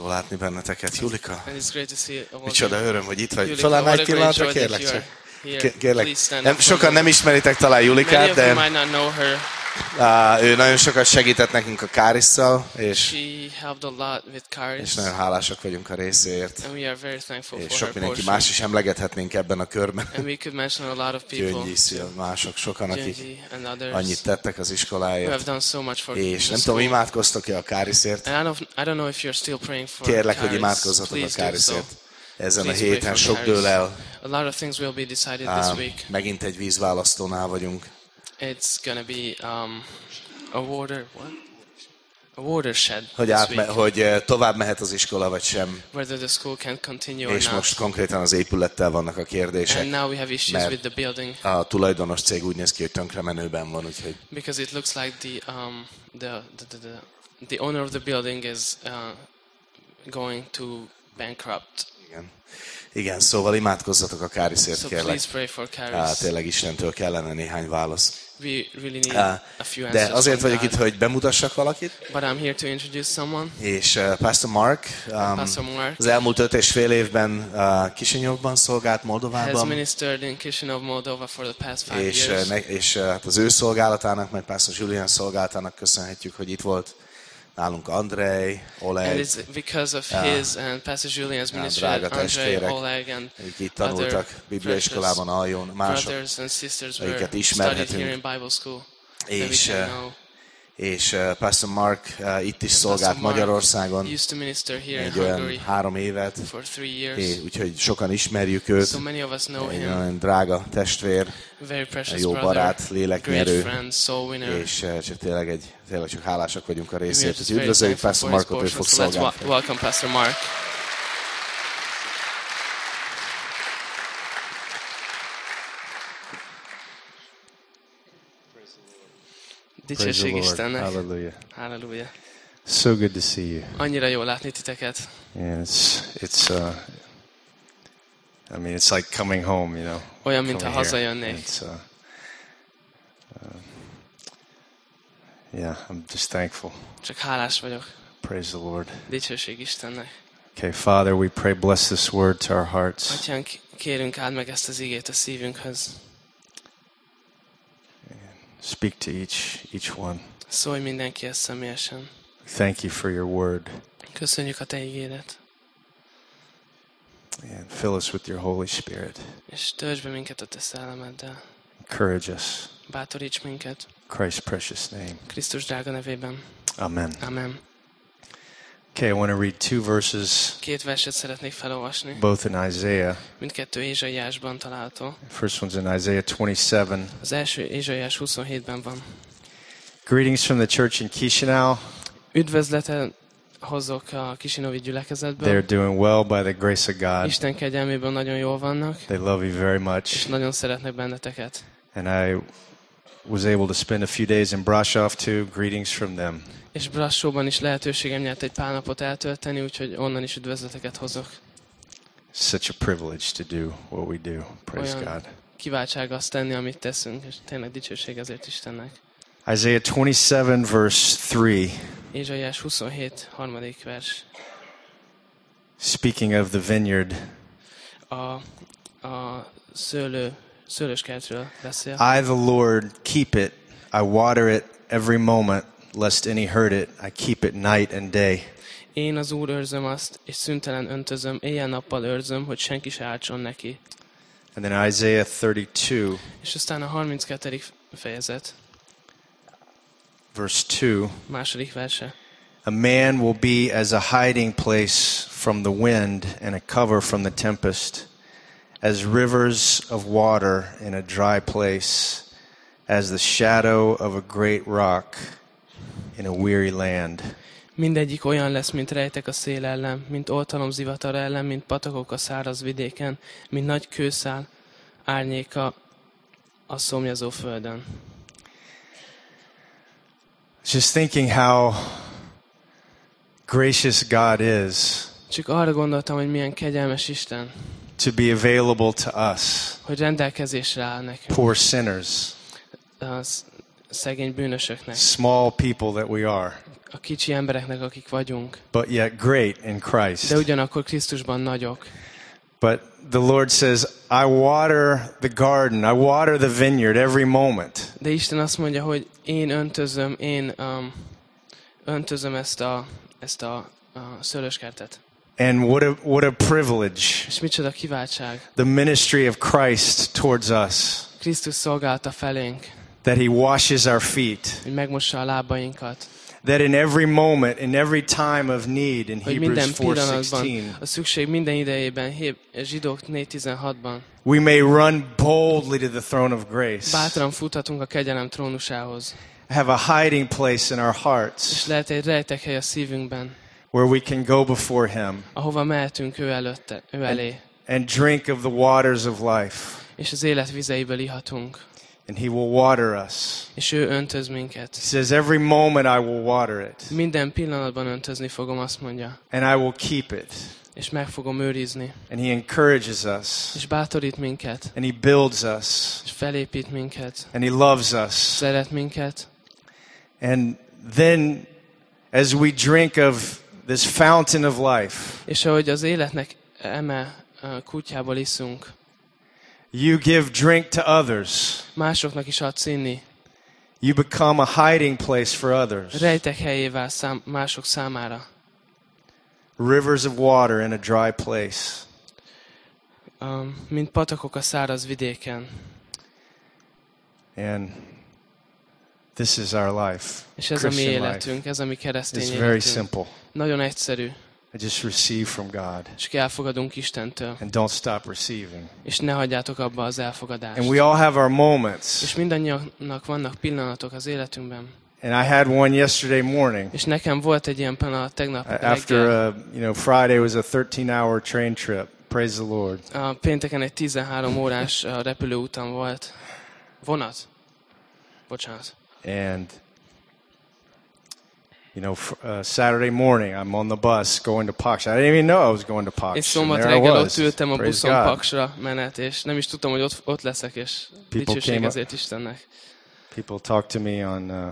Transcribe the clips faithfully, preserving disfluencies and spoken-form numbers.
Jó látni benneteket, Julika. And it's great to see all of Micsoda you. öröm, hogy itt vagy. Julika, Fölállnál what egy a great pillanatra, joy that kérlek you are csak. here. Kérlek. Please stand Nem, up sokan for nem me. ismeritek talán Many Julikát, of you de might not know her. á, ő nagyon sokat segített nekünk a Kárisszal, és, She helped a lot with és Karis. nagyon hálásak vagyunk a részéért. And we are very thankful És for sok her mindenki portion. más is emlegethetnénk ebben a körben. And we could mention a lot of people. Gyöngyi, Szil, mások, sokan, akik Gyöngyi and others annyit tettek az who have iskoláért. done so much for És the nem tudom, school. imádkoztok-e a Káriszért? And I don't, I don't know if you're still praying for Kérlek, hogy Karis. imádkozzatok a Please do so. Káriszért. Ezen a Please pray héten for sok Karis. dől el. A lot of things will be decided Á, this week. megint egy vízválasztónál vagyunk. It's gonna be um, a water what? A watershed Hogy, this átme, week. hogy eh, tovább mehet az iskola, vagy sem. Whether the school can continue or És not. most konkrétan az épülettel vannak a kérdések. And now we have issues mert with the building a tulajdonos cég úgy néz ki, hogy tönkre menőben van, úgyhogy because it looks like the um the the the, the, the owner of the building is uh, going to bankrupt. igen. Igen, szóval imádkozzatok a Káriszért, So kérlek. please pray for Á, Karis. tényleg Istentől kellene néhány válasz. We really need Á, a few de answers azért from vagyok God. itt, hogy bemutassak valakit, But I'm here to introduce someone. és uh, Pastor Mark, um, Pastor Mark az elmúlt öt és fél évben uh, Kisinyovban szolgált, has Moldovában, ministered in Chisinau, Moldova for the past five és, years. uh, ne, és uh, hát az ő szolgálatának, meg Pastor Julian szolgálatának köszönhetjük, hogy itt volt nálunk Andrei, And Oleg, it's because of Ah. his and Pastor Julian's ministry, drága Andrei, testvérek, Oleg, and akik itt tanultak bibliaiskolában, Aljon, mások, brothers and sisters akiket were studied ismerhetünk. here in Bible school. és, that we can uh, know. és uh, Pastor Mark uh, itt is And szolgált Pastor Mark Magyarországon used to minister here in egy olyan Hungary három évet, for three years. és úgyhogy sokan ismerjük őt, So many of us know egy him. olyan drága testvér, Very precious jó brother, barát, great léleknyerő, friend, soul winner. és uh, csak tényleg, egy, tényleg csak hálásak vagyunk a We are részért. just Úgyhogy very üdvözöljük thankful Pastor for his Markot, ő fog portion. So let's szolgálni. wel- welcome Pastor Mark. Praise the Dicsőség Lord. Istennek. Hallelujah. Halleluja. So good to see you. Annyira jó látni titeket. And it's it's uh I mean it's like coming home, you know. Olyan, mintha coming here. hazajönnék. It's uh, uh yeah, I'm just thankful. Csak hálás vagyok. Praise the Lord. Dicsőség Istennek. Okay, Father, we pray bless this word to our hearts. Atyánk, kérünk áld meg ezt az igét a szívünkhöz. Speak to each each one. Szólj mindenkihez személyesen. Thank you for your word. Köszönjük a te igédet. And fill us with your Holy Spirit. És töltsd be minket a te szellemeddel. Encourage us. Bátoríts minket. In Christ's precious name. Krisztus drága nevében. Amen. Amen. Okay, I want to read two verses, Két verset szeretnék felolvasni. both in Isaiah. Mindkettő Ézsaiásban található. First one's in Isaiah twenty-seven. Az első Ézsaiás huszonhétben van. Greetings from the church in Chisinau. Üdvözletet hozok a Kisinovi They're gyülekezetből. doing well by the grace of God. Isten kegyelméből nagyon jól vannak, They love you very és much. nagyon szeretnek benneteket. And I was able to spend a few days in Brasov too. Greetings from them. És Brassóban is lehetőségem nyert egy pár napot eltölteni, úgyhogy onnan is üdvözleteket hozok. Such a privilege to do what we do. Praise Olyan God. kiváltság azt tenni, amit teszünk, és tényleg dicsőség ezért Istennek. Isaiah twenty-seven verse three. Ézsaiás huszonhét, harmadik vers. Speaking of the vineyard. A, a szőlő, szőlőskertről beszél. I, the Lord, keep it. I water it every moment, lest any hurt it. I keep it night and day. Én az Úr őrzöm azt, és szüntelen öntözöm, éjjel-nappal őrzöm, hogy senki se ártson neki. And then Isaiah thirty-two, És aztán a harminckettedik fejezet, verse two. második verse. A man will be as a hiding place from the wind and a cover from the tempest, as rivers of water in a dry place, as the shadow of a great rock in a weary land. Mindegyik olyan lesz, mint rejtek a szél ellen, mint oltalom zivatar ellen, mint patakok a száraz vidéken, mint nagy kőszál árnyéka a szomjazó földön. Just thinking how gracious God is Csak arra gondoltam, hogy milyen kegyelmes Isten, to be available to us, hogy rendelkezésre áll nekünk, poor sinners, a szegény bűnösöknek, small people that we are. a kicsi embereknek, akik vagyunk. but yet great in Christ. De ugyanakkor Krisztusban nagyok. But the Lord says, I water the garden, I water the vineyard every moment. De Isten azt mondja, hogy én öntözöm, én um, öntözöm ezt a, ezt a, a szőlőskertet. And what a, what a privilege, És micsoda kiváltság. the ministry of Christ towards us, Krisztus szolgálta felénk, that he washes our feet, hogy megmossa a lábainkat. that in every moment, in every time of need, in Hogy Hebrews minden four pillanatban, sixteen, a szükség minden idejében, Hé- Zsidók négy tizenhatban we may run boldly to the throne of grace, bátran futhatunk a kegyelem trónusához. have a hiding place in our És hearts, lehet egy rejtekhely a szívünkben, where we can go before him ahova mehetünk ő előtte, ő elé. and drink of the waters of life, És az élet vizeiből ihatunk. and he will water us. És ő öntöz minket. He says, every moment I will water it, Minden pillanatban öntözni fogom, azt mondja. and I will keep it. És meg fogom őrizni. And he encourages us, És bátorít minket. and he builds us, És felépít minket. and he loves us. Szeret minket. And then, as we drink of this fountain of life, És ahogy az életnek eme uh, kutyából iszunk, you give drink to others. másoknak is adsz inni. You become a hiding place for others. Rejtekhelyé válsz szám, mások számára. Rivers of water in a dry place. Um, mint patakok a száraz vidéken. And this is our life. És ez a mi Christian life. életünk, ez a mi keresztény It's very életünk. simple. Nagyon egyszerű. I just receive from God. Csak elfogadunk Istentől. And don't stop receiving. És ne hagyjátok abba az elfogadást. And we all have our moments. És mindannyiunknak vannak pillanatok az életünkben. And I had one yesterday morning. És nekem volt egy ilyen pillanat tegnap After, reggel. uh, you know, Friday was a thirteen hour train trip. Praise the Lord. A pénteken egy tizenhárom órás uh, repülőúton volt. Vonat. Bocsánat. And, you know, f- uh, Saturday morning, I'm on the bus going to Pax. I didn't even know I was going to Pax. És And szombat there I reggel was. ott ültem a Praise buszon God. Paksra menet, és nem is tudtam, hogy ott, ott leszek, és dicsőség came up- ezért Istennek. People talked to me on, uh,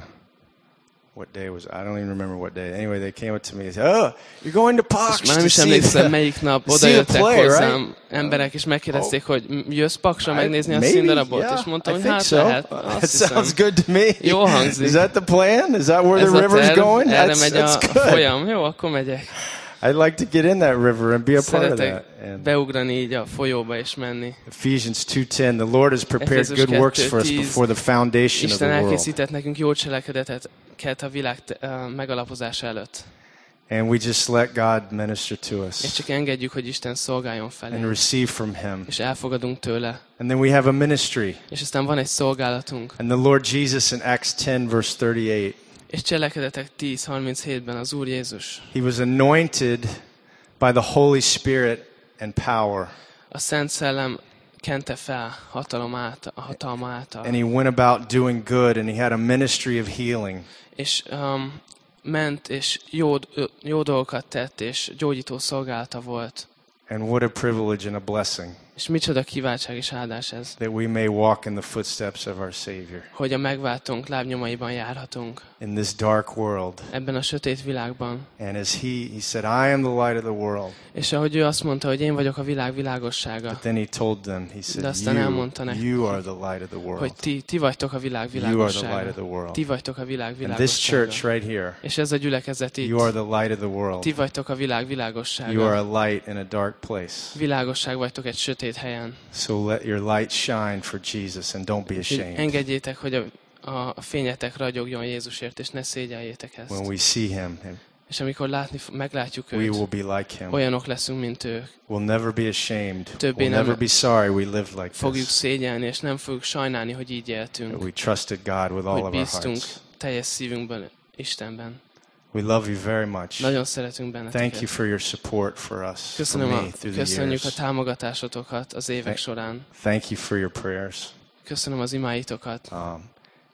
what day was it? I don't even remember what day. Anyway, they came up to me and said, oh, you're going to Pax És már nem to is see emlékszem, the, melyik nap see oda the jöttek play, hozzám right? emberek, és megkérdezték, hogy jössz Paksra I- megnézni a maybe, színdarabot? yeah, És mondtam, I hogy think hát so. lehet. That Azt hiszem. sounds good to me. Jó hangzik. Is that the plan? Is that where Ez the a river's terv, going? erre That's, megy a that's good. folyam. Jó, akkor megyek. I'd like to get in that river and be a part of that. Szeretek And beugrani így a folyóba és menni. Ephesians two ten, the Lord has prepared Efézus good works for us kettő tíz. before the foundation of Isten the world. elkészített nekünk jó cselekedetet a világ uh, megalapozása előtt. And we just let God minister to És us csak engedjük, hogy Isten szolgáljon and felé. receive from Him. És elfogadunk tőle. And then we have a ministry. És aztán van egy szolgálatunk. And the Lord Jesus in Acts ten, verse thirty-eight, És cselekedetek tíz harminchétben az Úr Jézus He was anointed by the Holy Spirit and power. a Szent Szellem kente fel hatalom által, a hatalma által. And He went about doing good, and He had a ministry of healing. És um, ment, és jó, jó dolgokat tett, és gyógyító szolgálata volt. And what a privilege and a blessing És micsoda kiváltság és áldás ez, that we may walk in the footsteps of our Savior hogy a megváltónk lábnyomaiban járhatunk in this dark world. ebben a sötét világban. And as he, he said, I am the light of the world. És ahogy ő azt mondta, hogy én vagyok a világ világossága, But then he told them, he De said, aztán you, elmondta nekik, you are the light of the world. hogy ti, ti vagytok a világ You are the light of világossága. the world. Ti vagytok a világ And this church világossága. right here, És ez a gyülekezet you are itt. the light of the world. Ti vagytok a világ You are világossága. a light in a dark place. Világosság vagytok egy sötét helyen. So let your light shine for Jesus and don't be Úgyhogy ashamed engedjétek, hogy a, a fényetek ragyogjon Jézusért, és ne szégyeljétek when ezt. we see him. És amikor látni, meglátjuk We őt, will be like him. olyanok leszünk, mint ők. We'll never be ashamed. Többé We'll nem never be sorry we lived like fogjuk this. szégyelni, és nem fogjuk sajnálni, hogy így That éltünk. we trusted God with all Hogy of our bíztunk hearts. teljes szívünkből Istenben. We love you very much. Nagyon szeretünk Thank you benneteket. for your support for us, for Köszönöm me a, through the köszönjük a years. támogatásotokat az évek Thank- során. Thank you for your prayers. Köszönöm az imáitokat. Um,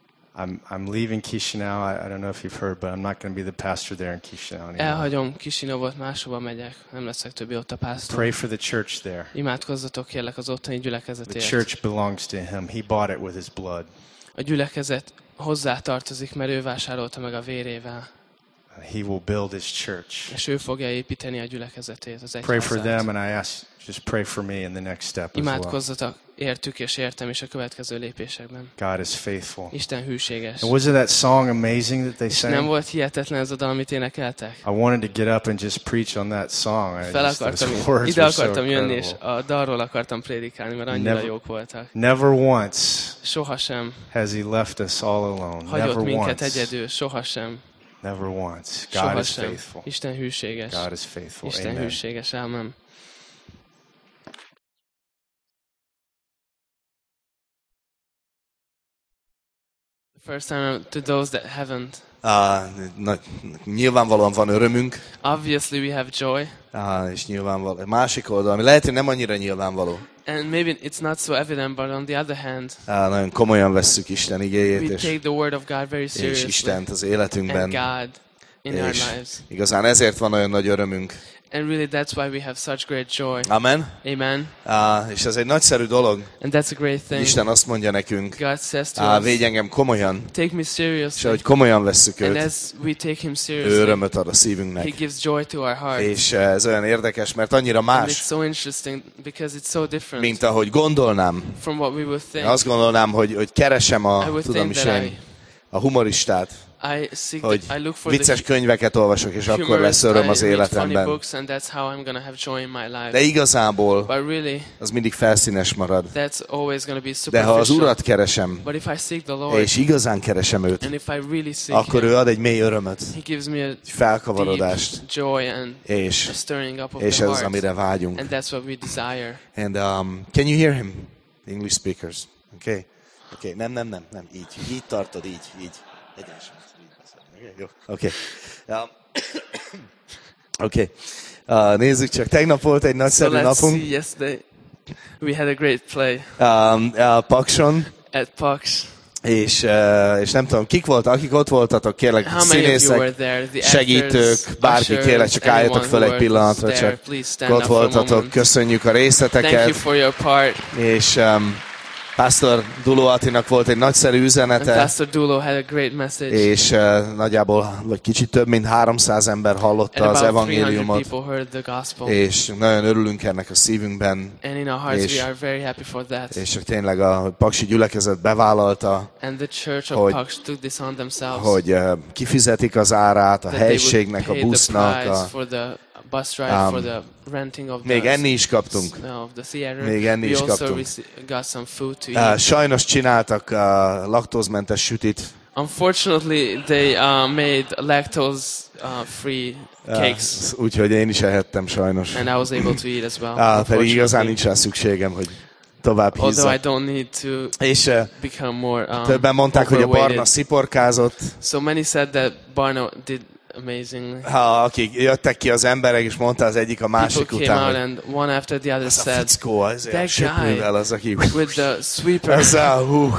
I'm I'm leaving Chisinau. I, I don't know if you've heard, but I'm not going to be the pastor there in Chisinau anymore. Elhagyom Kisinovot, máshova megyek. Nem leszek többé ott a pásztor. Pray for the church there. Imádkozzatok kérlek az ottani The gyülekezetért. church belongs to him. He bought it with his blood. A gyülekezet hozzá tartozik, mert ő vásárolta meg a vérével. He will build his church. És ő fogja építeni a gyülekezetét, az Pray for egyházát. them, and I ask, just pray for me in the next step as well. Imádkozzatok értük és értem is a következő lépésekben. God is faithful. Isten hűséges. And wasn't that song amazing that they Nem sang? volt hihetetlen ez a dal, amit énekeltek? I wanted to get up and just preach on that song. I Fel just, those akartam, words ide were so akartam jönni, és incredible. a dalról akartam prédikálni, mert annyira Never- jók voltak. Never once Sohasem has he left us all alone. hagyott Never minket once. egyedül, sohasem, Never once. God is sohasem. faithful. Isten hűséges. God is faithful. Isten Amen. hűséges, ámen. The first time to those that haven't. Uh, na, nyilvánvalóan van örömünk, Obviously we have joy. uh, és nyilvánvaló. Másik oldal, ami lehet, hogy nem annyira nyilvánvaló. And maybe it's not so evident, but on the other hand, Uh, nagyon komolyan vesszük Isten igéjét, we és, take the word of God very és seriously. Istent az And életünkben. God in our És lives. igazán ezért van olyan nagy örömünk. And really that's why we have such great joy. Amen. Amen. Uh, és ez egy nagyszerű dolog. And that's a great thing. Isten azt mondja nekünk, God says to uh, us, védj engem komolyan, take me és seriously. ahogy komolyan vesszük And őt, as we take him ő seriously, örömöt ad a he szívünknek. gives joy to our heart. És uh, ez olyan érdekes, mert annyira And it's más, so interesting because it's so different mint ahogy gondolnám. from what we would think. Azt gondolnám, hogy, hogy keresem I a, would tudom think is that én, a humoristát, I seek hogy the, I look for vicces the könyveket olvasok, és akkor humorous, lesz öröm I az read funny életemben. books, and that's how I'm gonna have joy in my life. De igazából But really, az mindig felszínes marad. that's always gonna be De ha az superficial. Urat keresem, But if I seek the Lord, és igazán keresem őt, and if I really seek akkor him, ő ad egy mély örömöt, he gives me a felkavarodást, deep joy and és, a stirring up of és the ez az, heart. amire vágyunk. And that's what we desire. And um, can you hear him? English speakers. Okay? Okay, nem, nem, nem, nem, így. Így tartod, így, így. Egyenesen. Okay, jó. Okay. Um, okay. Uh, nézzük csak, tegnap volt egy So nagyszerű let's napunk see, yesterday we had a great play um, uh, Pakson, at Pax. és, uh, és nem tudom, kik voltak, akik ott voltatok, kérlek, How many of you were színészek, there? The segítők, actors, bárki, ushers, kérlek, csak álljatok anyone föl who egy was pillanatra, there, csak please stand ott up for a voltatok, moment. köszönjük a Thank you részleteket, for your part. és um, Pastor Duló Attinak volt egy nagyszerű And üzenete, Pastor Dulo had a great message. és uh, nagyjából, vagy kicsit több mint háromszáz ember hallotta And az about three hundred evangéliumot, people heard the gospel. és nagyon örülünk ennek a szívünkben, And in our hearts és- we are very happy for that. és hogy tényleg a Paksi gyülekezet bevállalta, And the church of hogy- Pax took this on themselves. hogy uh, kifizetik az árát a that they would helységnek, a pay the busznak, price a, for the bus ride, Um, for the renting of még the, enni is kaptunk. no, of the theater. Még enni we is also kaptunk. rece- got some food to Uh, eat. sajnos csináltak uh, laktózmentes sütit, Unfortunately, they uh, made lactose-free uh, cakes, úgyhogy én is ehettem sajnos. and I was able to eat as well. Uh, pedig igazán unfortunately. nincs rá szükségem, hogy tovább Although I hízzak. don't need to És uh, become more um, többen mondták, hogy a overweighted. Barna sziporkázott, So many said that Barno did amazingly. ha, akik jöttek ki az emberek, és mondta az egyik a másik People came után, out hogy and one after the other ez a said, fickó, az a "That söprűvel, az, aki... with the sweeper, Ez a, hú.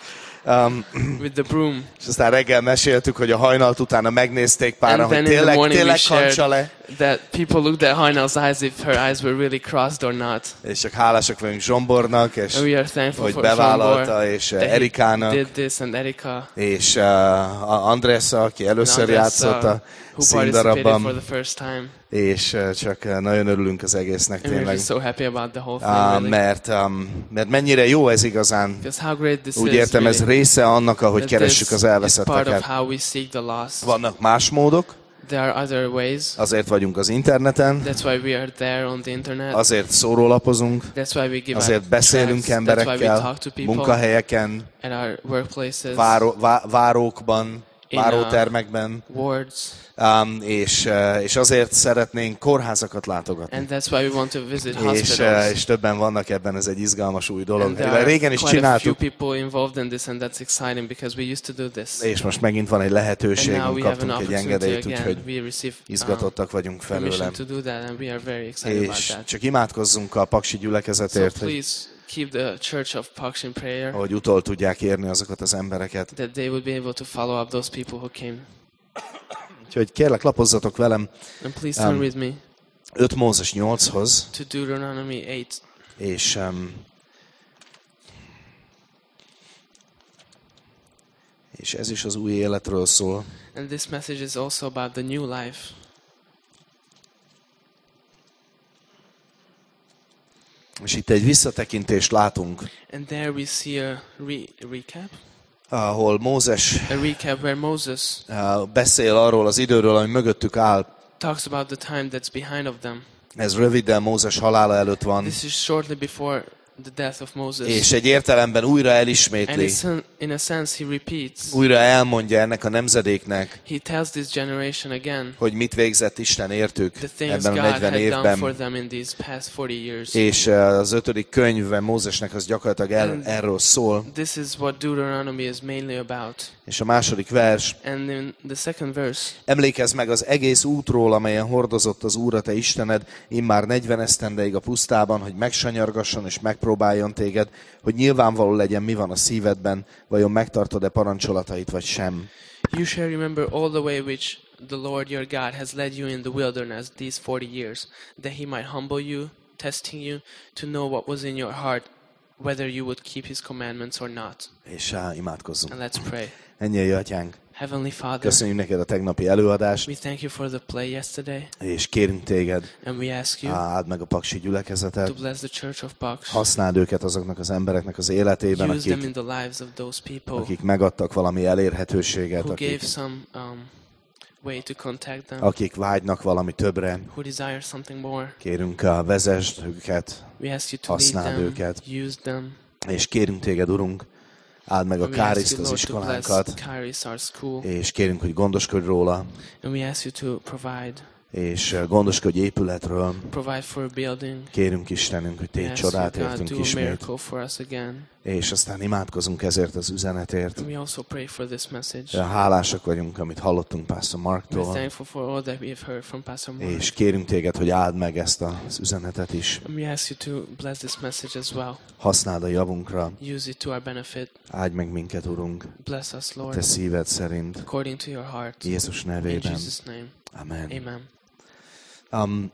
Um, with the broom. és aztán reggel meséltük, hogy a hajnalt utána megnézték páran, And hogy then in the tényleg, morning we tényleg shared kancsa le, that people looked at Hainal's eyes if her eyes were really crossed or not. és csak hálásak vagyunk Zsombornak, és And we are thankful hogy for bevállalta, Zsombor és uh, that he Erikának, did this, and Erika, és uh, Andressa, aki and először Andressa, játszott a who participated for színdarabban, the first time. és uh, csak uh, nagyon örülünk az egésznek And we're tényleg. just so happy about the whole thing, Uh, really. mert, um, mert mennyire jó ez igazán. Because how great this Úgy is, értem, ez really. része annak, ahogy That keressük this az is part elveszetteket. of how we seek the lost. Vannak más módok, There are other ways. azért vagyunk az interneten, That's why we are there on the internet. azért szórólapozunk, That's why we give azért out beszélünk tracts. That's why we emberekkel, talk to people munkahelyeken, at our workplaces, váró, vá, várókban, In, uh, várótermekben, wards. um, és, uh, és azért szeretnénk kórházakat látogatni. And that's why we want to visit És, uh, hospitals. és többen vannak ebben, ez egy izgalmas új dolog. And there are Régen is quite a few csináltuk, people involved in this, and that's exciting because we used to do this. és most megint van egy And now lehetőségünk, we have an kaptunk egy opportunity engedélyt, again. úgyhogy We receive um, izgatottak vagyunk permission felőlem. to do that, and we are very excited about És that. csak imádkozzunk a Paksi So gyülekezetért, hogy, please keep the Church of Pax in prayer, hogy utol tudják érni azokat az embereket. that they would be able to follow up those people who came. Úgyhogy kérlek, lapozzatok velem And please turn Um, with me öt Mózes nyolchoz, to Deuteronomy eight. és um, És ez is az új életről szól. And this message is also about the new life. És itt egy visszatekintést látunk, And there we see a re- recap. ahol Mózes A recap where Moses uh, beszél arról az időről, ami mögöttük áll. talks about the time that's behind of them. Ez röviddel Mózes halála előtt van, This is shortly before the death of Moses. és egy értelemben újra And elismétli, in sen- in a sense he repeats. újra elmondja ennek a nemzedéknek, He tells this generation again hogy mit végzett Isten értük the things ebben God a had negyven done for évben. them in these past forty years. És uh, az ötödik könyve Mózesnek az gyakorlatilag el, And erről szól. This is what Deuteronomy is mainly about. És a második vers, And in the second verse, emlékezz meg az egész útról, amelyen hordozott az Úr, a te Istened, immár negyven esztendeig a pusztában, hogy megsanyargasson és megpróbáljon téged, hogy nyilvánvaló legyen, mi van a szívedben, vajon megtartod-e parancsolatait, vagy sem. you shall remember all the way which the Lord your God has led you in the wilderness these forty years, that he might humble you, testing you, to know what was in your heart, whether you would keep his commandments or not. És uh, imádkozzunk. And let's pray. Ennyi, Atyánk, Heavenly Father, köszönjük neked a tegnapi előadást, we thank you for the play yesterday, és kérünk téged, and we ask you áld meg a paksi to gyülekezetet, bless the Church of Pax. használd őket azoknak az embereknek az életében, Use them akik, in the lives of those people akik megadtak valami elérhetőséget, who akik, gave some um, way to contact them, akik vágynak valami többre. who desire something more. Kérünk, uh, vezesd őket, We ask you to lead használd them, őket. use them. és kérünk téged, Urunk, áld meg a And we ask Káriszt, you, az Lord, to bless iskolánkat, Kairos, our school. és kérünk, hogy gondoskodj róla, And we ask you to provide, és uh, gondoskodj épületről. provide for a building. Kérünk, Istenünk, hogy We tégy ask you, csodát God, értünk do a ismét, miracle for us again. és aztán imádkozunk ezért az üzenetért. And we also pray for this message. Hálásak vagyunk, amit hallottunk Pastor We're Marktól, thankful for all that we have heard from Pastor Mark. és kérünk téged, hogy áld meg ezt az üzenetet is. And we ask you to bless this message as well. Használd a javunkra, Use it to our benefit. áldj meg minket, Urunk, Bless us, te Lord, szíved szerint, according to your heart. Jézus In nevében. Jesus' name, Amen. amen. Um,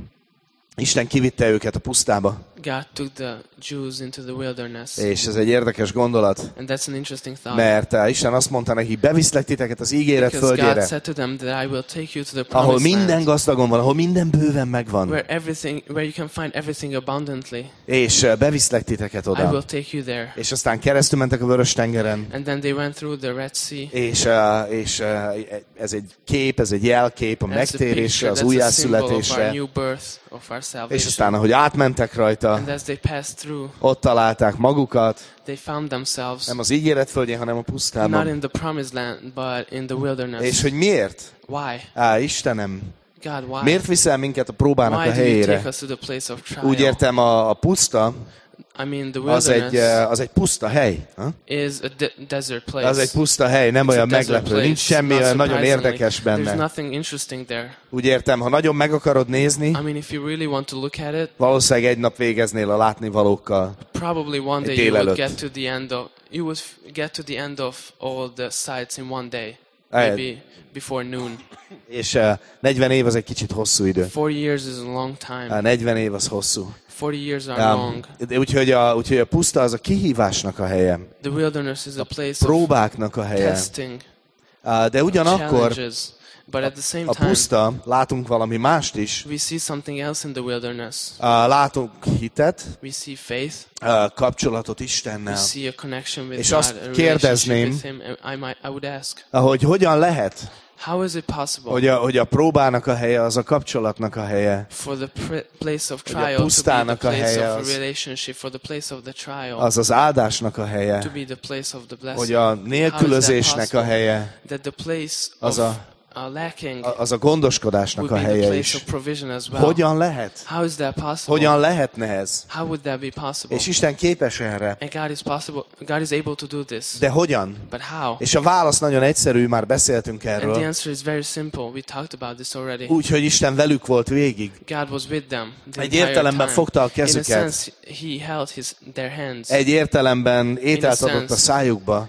Isten kivitte őket a pusztába, God took the Jews into the wilderness. és ez egy érdekes gondolat, And that's an interesting thought. mert uh, Isten azt mondta neki, beviszlek titeket az ígéret Because God földjére, said to them that I will take you to the ahol promised minden land, gazdagon van, ahol minden bőven megvan, where everything, where you can find everything abundantly. és uh, beviszlek titeket I will oda. take you there. És aztán keresztül mentek a Vörös-tengeren, And then they went through the Red Sea. és, uh, és uh, ez egy kép, ez egy jelkép a That's a megtérésre, picture, az that's a symbol of our újjászületésre, new birth, of our és salvation. aztán, ahogy átmentek rajta, And as they passed through, ott találták magukat, they found themselves nem az ígéret földjén, hanem a not pusztában. in the promised land, but in the wilderness. És hogy miért? Why? Á, Istenem, God, why? miért viszel minket a próbának Why a do you helyére? take us to the place of trial? Úgy értem, a, a puszta, I mean, the az egy, wilderness eh, az egy puszta hely. Ha? is a de- desert place. Az egy puszta hely, nem It's a olyan desert meglepő. place, Nincs semmi not olyan nagyon surprisingly. érdekes There's benne. nothing interesting there. Úgy értem, ha nagyon meg akarod nézni, I mean, if you really want to look at it, valószínűleg egy nap végeznél a látnivalókkal. probably one day Egy you would délelőtt. get to the end of you would f- get to the end of all the sites in one day, Eh. maybe before noon. És uh, negyven év az egy kicsit hosszú idő. Forty years is a long Uh, time. negyven év az hosszú. Forty years are Um, long. de úgyhogy, a, úgyhogy a puszta az a kihívásnak a helye, The wilderness is a place of próbáknak a helye. testing, Uh, de ugyanakkor challenges. But at the same a time, puszta, látunk valami mást is. we see something else in the wilderness. Uh, látunk hitet, We see faith. uh, kapcsolatot We Istennel. see a connection with És God, azt a relationship kérdezném, with Him. And I might, I would ask, Ahogy hogyan lehet, how is it possible hogy a, hogy a próbának a helye, az a kapcsolatnak a helye, for the pr- place of hogy a trial to be the pusztának a place helye of a az- relationship, for the place of the trial az az áldásnak a to helye, be the place of the blessing? hogy a nélkülözésnek a helye, That the place az of a, uh, lacking az a gondoskodásnak would a be the helye place of is. provision as well. Hogyan lehet? How is that possible? Hogyan lehetne ez? How would that be possible? És Isten képes erre. And God is possible. God is able to do this. De hogyan? But how? És a válasz nagyon egyszerű, már beszéltünk And the erről. answer is very simple. We talked about this already. Úgy, hogy Isten velük volt végig. God was with them the Egy entire értelemben time. fogta a In a kezüket. sense, He held his, their hands. Egy értelemben ételt In a adott a sense, szájukba.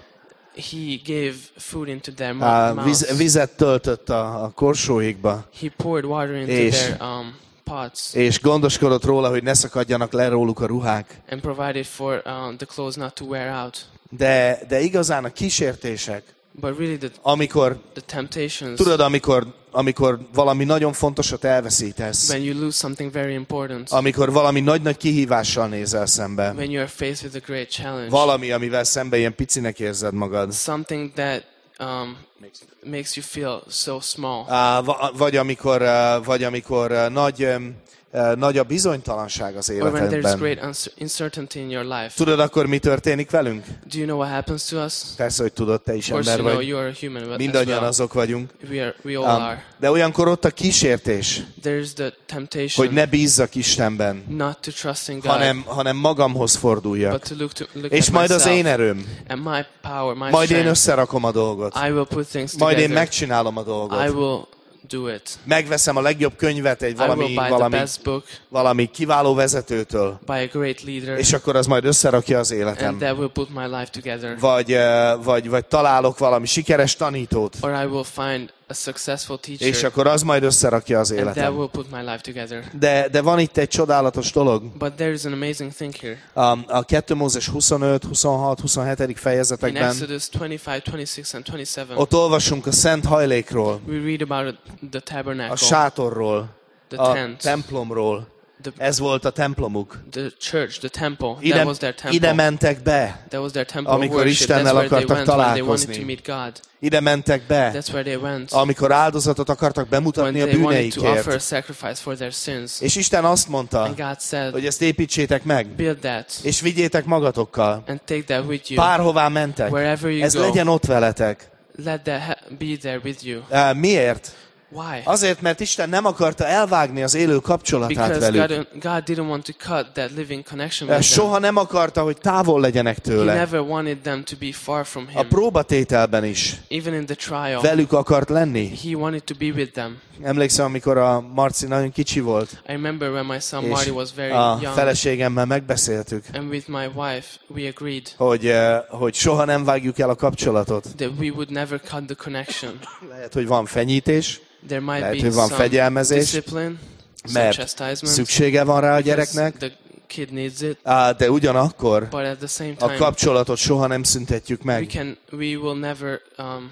He gave food into their Á, mou- Viz, mouths. vizet töltött a, a korsóikba, He poured water into És- their um, pots és gondoskodott róla, hogy ne szakadjanak le róluk a ruhák. and provided for um, the clothes not to wear out. De, de igazán a kísértések, But really the, amikor, the temptations, tudod, amikor, amikor valami nagyon fontosat elveszítesz, when you lose something very important, amikor valami nagy-nagy kihívással nézel szembe, when you are faced with a great challenge, valami, amivel szembe ilyen picinek érzed magad, something that um, makes you feel so small, uh, vagy amikor, uh, vagy amikor uh, nagy... Um, nagy a bizonytalanság az or when there's életedben. great uncertainty in your life. Tudod akkor, mi történik velünk? Do you know what happens to us? Persze, hogy tudod, te is Of course, ember you know vagy. you are a human as Mindannyian well. azok vagyunk. We, are, we all Um, are. de olyankor ott a kísértés, There's the temptation hogy ne bízzak Istenben, not to trust in God, hanem, hanem magamhoz forduljak. but to look, to, look És at majd az myself én erőm. and my power, my Majd én strength. összerakom a dolgot. I will put things Majd én together. megcsinálom a I dolgot. will do it. Megveszem a legjobb könyvet egy I will valami, buy the valami, best book, valami kiváló vezetőtől, by a great leader, és akkor az majd összerakja az and életem. that will put my life together. Vagy, eh, vagy, vagy találok valami sikeres tanítót, Or I will find a successful teacher, és akkor az majd összerakja az and that életem. will put my life together. De, de van itt egy csodálatos dolog. But there is an amazing thing here. A, a kettő Mózes huszonöt, huszonhat, huszonhetedik In fejezetekben Exodus twenty-five, twenty-six and twenty-seven, ott olvasunk a szent hajlékról, we read about the a tabernacle, sátorról, the a tent, templomról. the, Ez volt a templomuk. the church, the temple. Ide, That was their temple. ide mentek be, That was their temple of amikor worship. That's Istennel where they akartak went when they wanted találkozni. to meet God. ide mentek be, That's where they went amikor áldozatot akartak when bemutatni a they wanted to offer a bűneikért. sacrifice for their sins. És Isten azt mondta, And God said, hogy ezt építsétek meg, build that és vigyétek magatokkal. and take that with you. Bárhová mentek, Wherever you ez go, legyen ott veletek. let that ha- be there with you. Uh, miért? Why? Azért, mert Isten nem akarta elvágni az élő kapcsolatát Because velük. God, God didn't want to cut that living connection Uh, with them. Soha nem akarta, hogy távol legyenek He tőle. never wanted them to be far from A Him. próbatételben is Even in the trial, velük akart lenni. He wanted to be with them. Emlékszem, amikor a Marci nagyon kicsi volt, I remember when my son és Marty was very a young, feleségemmel megbeszéltük, and with my wife, we agreed hogy, uh, hogy soha nem vágjuk el a kapcsolatot. that we would never cut the connection. Lehet, hogy van fenyítés, There might lehet, be hogy van some fegyelmezés, discipline, some mert chastisement, szüksége van rá a because gyereknek, the kid needs it, á, de ugyanakkor but at the same a time, kapcsolatot soha nem szüntetjük we meg, can, we will never um,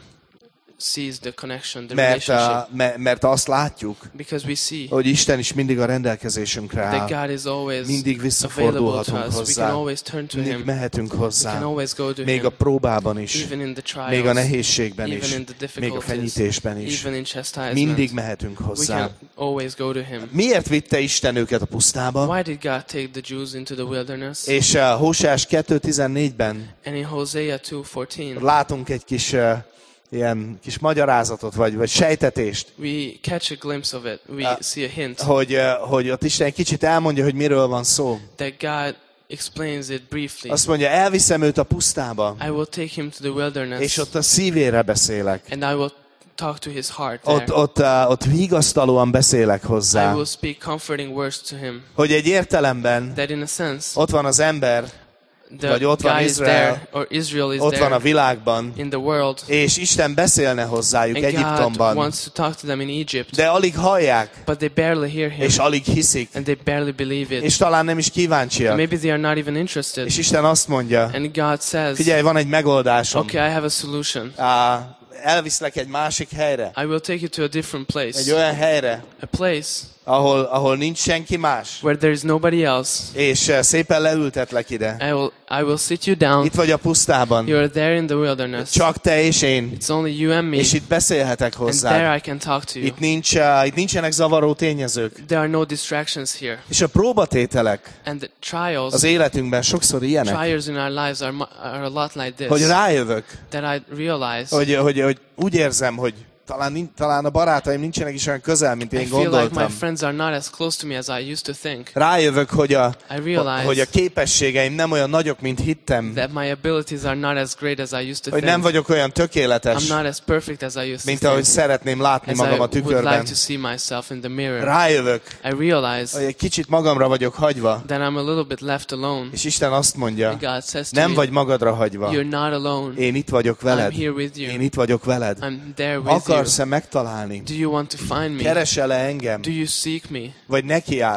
cease the connection, the mert, relationship, uh, me- mert azt látjuk, because we see hogy Isten is mindig a rendelkezésünkre that áll. God is always Mindig available to visszafordulhatunk us. We hozzá. can always turn to Mindig Him. mehetünk We can hozzá. always go to Még a Him, próbában is, even in the még a trials, nehézségben even is, in the még a difficulties, fenyítésben is. even in chastisement. Mindig mehetünk We hozzá. can always go to Him. Miért vitte Isten őket a pusztába? Why did God take the Jews into the wilderness? És uh, Hóseás kettő tizennégyben And in Hosea two fourteen, látunk egy kis uh, ilyen kis magyarázatot, vagy, vagy sejtetést, we catch a glimpse of it. We Uh, see a hint hogy, uh, hogy ott Isten egy kicsit elmondja, hogy miről van szó. that God explains it briefly. Azt mondja, elviszem őt a pusztába, I will take him to the wilderness, és ott a szívére beszélek. and I will talk to his heart there. Ott, ott, uh, ott vigasztalóan beszélek I hozzá. will speak comforting words to him. Hogy egy értelemben That in a sense, ott van az ember, the vagy ott van guy is Izrael, there, or Israel is ott van a there világban, in the world, és Isten beszélne hozzájuk and God Egyiptomban, wants to talk to them in Egypt, de alig hallják, but they barely hear him, és alig hiszik, and they barely believe it. és talán nem is And kíváncsiak. maybe they are not even interested. És Isten azt mondja, And God says, figyelj, van egy megoldásom. okay, I have a solution. Á, elviszlek egy másik helyre, I will take you to a different egy place, olyan helyre, a place ahol, ahol nincs senki más, where there is nobody else. és eh, szépen leültetlek ide. I will, I will sit you down. Itt vagy a pusztában, You're there in the wilderness. csak te és én, It's only you and me. és itt beszélhetek And there hozzá. I can talk to you. Itt, nincs, uh, itt nincsenek zavaró tényezők. There are no distractions here. És a próbatételek And the trials, az életünkben sokszor ilyenek, trials in our lives are, mu- are a lot like hogy this. rájövök, That I realize hogy, hogy, hogy úgy érzem, hogy talán, nin- talán a barátaim nincsenek is olyan közel, mint I én feel like my gondoltam. friends are not as close to me as I used to think. Rájövök, hogy a, I realize hogy a képességeim nem olyan nagyok, mint hittem, that my abilities are not as great as I used to hogy think. nem vagyok olyan tökéletes, I'm not as perfect as I used mint to ahogy think. szeretném látni As magam I a would like tükörben. to see myself in the mirror. Rájövök, I realize hogy egy kicsit magamra vagyok hagyva, that I'm a little bit left alone. és Isten azt mondja, And God says to nem me, vagy magadra hagyva, you're not alone. én itt vagyok veled, I'm here with you. én itt vagyok veled. I'm there with you. Akarsz-e megtalálni? Do you want to find me? Keresel-e engem? Do you seek me? Vagy nekiállsz?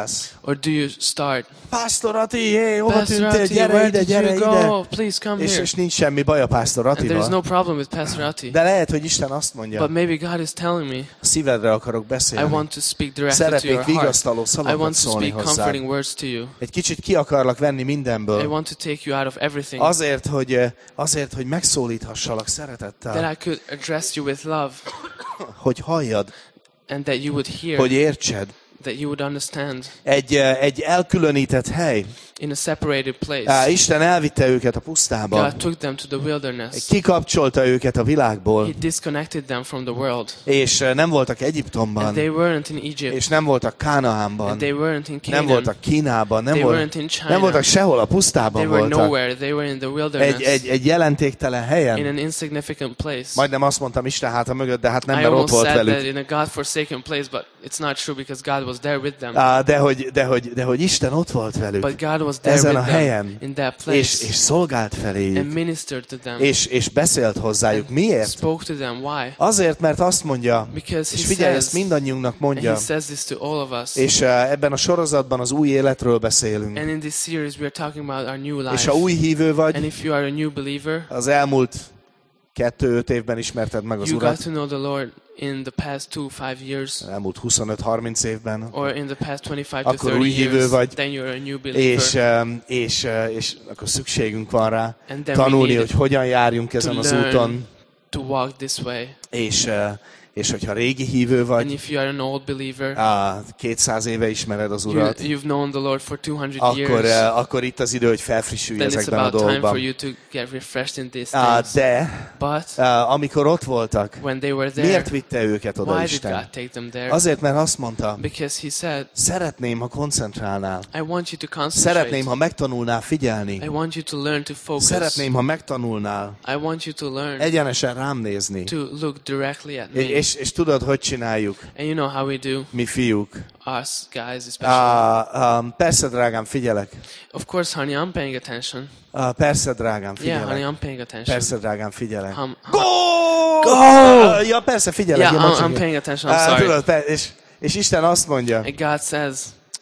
Or do you start, Pásztor Ati, hé, hova Pastor tűntél? Ati, Gyere where ide, did gyere you ide. go? Please come És, here. és nincs semmi baj a Pásztor And there is Atival. no problem with Pastor Ati. De lehet, hogy Isten azt mondja, But maybe God is telling me, a szívedre akarok I beszélni. want to speak directly to Szeretnék your heart. vigasztaló I szavakat want to szólni speak hozzá. comforting words to you. Egy kicsit ki akarlak venni I mindenből. want to take you out of everything. Azért, hogy, azért, hogy megszólíthassalak That szeretettel. I could address you with love. Hogy halljad, And that you would hear. hogy értsed. That you would understand. Egy, egy elkülönített hely. In a separated place. Á, Isten elvitte őket a pusztába. God took them to the wilderness. Kikapcsolta őket a világból. He disconnected them from the world. És nem voltak And Egyiptomban. they weren't in Egypt. És nem voltak Kánaánban. And they weren't in Nem Canaan. voltak Kínában. Nem, They volt, weren't in China. nem voltak sehol, a They pusztában were voltak. nowhere. They were in the wilderness. Egy, egy, egy jelentéktelen In helyen. an insignificant place. Majdnem azt mondtam Isten háta mögött, de hát nem, I mert ott almost volt said that velük. in a God-forsaken place, but it's not true because God was there with them. Á, de, hogy, de, hogy, de hogy Isten ott volt velük. But God was there Ezen a with them helyen. in that És, place és szolgált and feléjük. ministered to them. És, és beszélt hozzájuk. Miért? Spoke to them. Why? Azért, mert azt mondja, Because és he figyelj, says, ezt mindannyiunknak and mondja, he says this to all of us. és uh, ebben a sorozatban az új életről beszélünk. And in this series we are talking about our new És life. ha új hívő vagy, And if you are a new believer, az elmúlt kettő-öt évben ismerted meg az you got Urat, to know the Lord in the past two, five years, elmúlt huszonöt-harminc évben, or in the past twenty-five to Akkor thirty új hívő years, vagy. then you're a new believer. és, um, és, uh, és akkor szükségünk van rá And then we tanulni, need hogy hogyan járjunk to ezen az learn úton, to walk this way. és, uh, és hogyha régi hívő And vagy, if you are an old believer, uh, kétszáz éve ismered az you, Urat, you've known the Lord for two hundred akkor, years, uh, akkor itt az idő, hogy felfrissülj then it's ezekben a about time for dolgokban. you to get refreshed in these Uh, things. de But uh, amikor ott voltak, when they were there, miért vitte őket oda why did Isten? God take them there? Azért, mert azt mondta, Because he said, szeretném, ha koncentrálnál. I want you to concentrate. Szeretném, ha megtanulnál figyelni. I want you to learn to focus. Szeretném, ha megtanulnál I want you to learn egyenesen rám nézni. to look directly at me. És, és, és tudod, hogy csináljuk, And you know how we do, mi fiúk. us guys especially. Uh, um, persze, drágám, figyelek. Of course, honey, I'm paying attention. Uh, persze, drágám, Yeah, honey, figyelek. I'm paying attention. Persze, drágám, figyelek. Um, Go! Go! Uh, ja, persze, figyelek. yeah, ja, I'm, mondd csak I'm ki. paying attention. I'm Uh, sorry. tudod, per- és, és Isten azt mondja, And God says,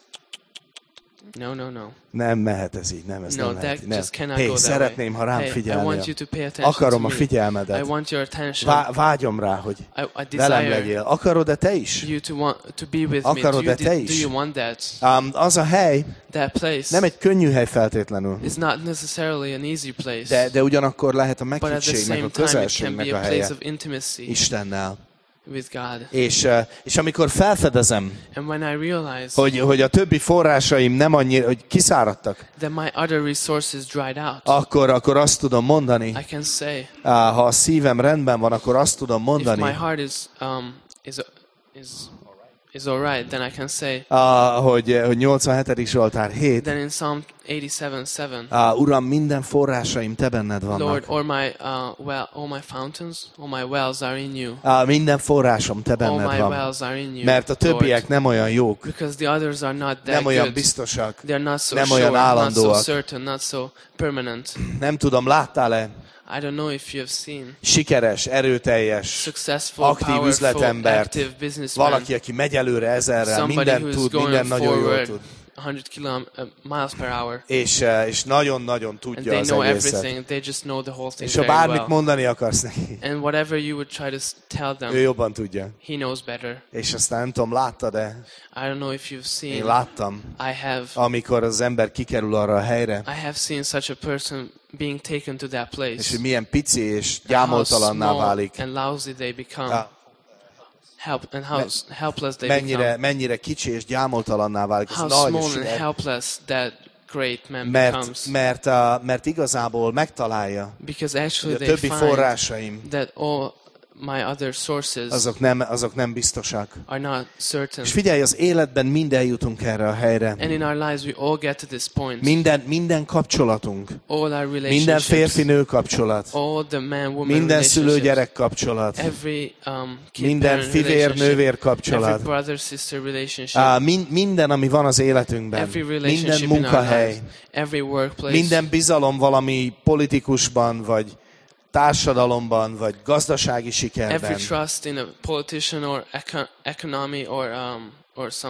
no, no, no. nem mehet ez így, nem, ez No, nem that mehet. Nem. just cannot Hey, go that szeretném, ha way. rám Hey, I figyelnél. want you to pay attention Akarom to a me. figyelmedet. I want your attention. Vá- vágyom rá, hogy I, I velem desire legyél. Akarod-e te is? you to want to be with me. Do Akarod-e you, te do is? you want that? Um, az a hely That place nem egy könnyű hely feltétlenül, is not necessarily an easy place, de, de ugyanakkor lehet a but at the meghittségnek, same a time it can közelségnek be a a helye place of intimacy Istennel. with God. És, uh, és amikor felfedezem, And when I realize hogy, hogy a többi forrásaim nem annyira, hogy kiszáradtak, that my other resources dried out, akkor, akkor azt tudom mondani, I can say, uh, ha a szívem rendben van, akkor azt tudom if my mondani, heart is um is is is all right, then I can say, uh, hogy, hogy nyolcvanhetedik Zsoltár hét, then in Psalm eighty-seven seven, uh, Uram, minden forrásaim te benned Lord, vannak. all my uh well, all my fountains, all my wells are in you. Uh, minden forrásom te All benned my van. wells are in you. Mert a többiek Lord. nem olyan jók, Because the others are not that nem olyan good. biztosak, They're not so nem sure, olyan not so állandóak. certain, not so permanent. Nem tudom, láttál-e I don't know if you have seen sikeres, erőteljes, successful, aktív powerful, üzletembert, active businessman, valaki, aki megy előre ezerrel, somebody mindent who's tud, going minden nagyon jól forward tud. one hundred kilom- uh, miles per hour. És, eh, és nagyon-nagyon And tudja they az know egészet. everything. They just know the whole thing És ha very bármit well. mondani akarsz neki, And whatever you would try to s- tell them, ő jobban tudja. he knows better. És aztán nem tudom, láttad-e? I don't know if you've Én seen. láttam, I have. amikor az ember kikerül arra a helyre, I have seen such a person being taken to that és place. hogy milyen pici és And how gyámoltalanná small válik. and lousy they become. Ah, Help and how s- helpless they mennyire, become. mennyire kicsi és gyámoltalanná válik. Ez How nagy small és and er- helpless that great man mert, becomes. mert, a, mert igazából megtalálja, Because hogy actually a they többi find forrásaim, that all my other sources azok nem, azok nem biztosak. are not certain. És figyelj, az életben minden jutunk erre a helyre. And in our lives we all get to this point. Minden, minden kapcsolatunk, All our relationships. minden férfi-nő kapcsolat, All the man-woman minden relationships. szülő-gyerek kapcsolat, Every um, kid minden parent relationship. fivér-nővér Every kapcsolat, brother-sister relationship. Á, min, minden, ami van az életünkben, Every minden relationship in our munkahely, lives. Every workplace. minden bizalom valami politikusban, vagy társadalomban, vagy gazdasági sikerben. Every trust in a politician or eco- economy or um or some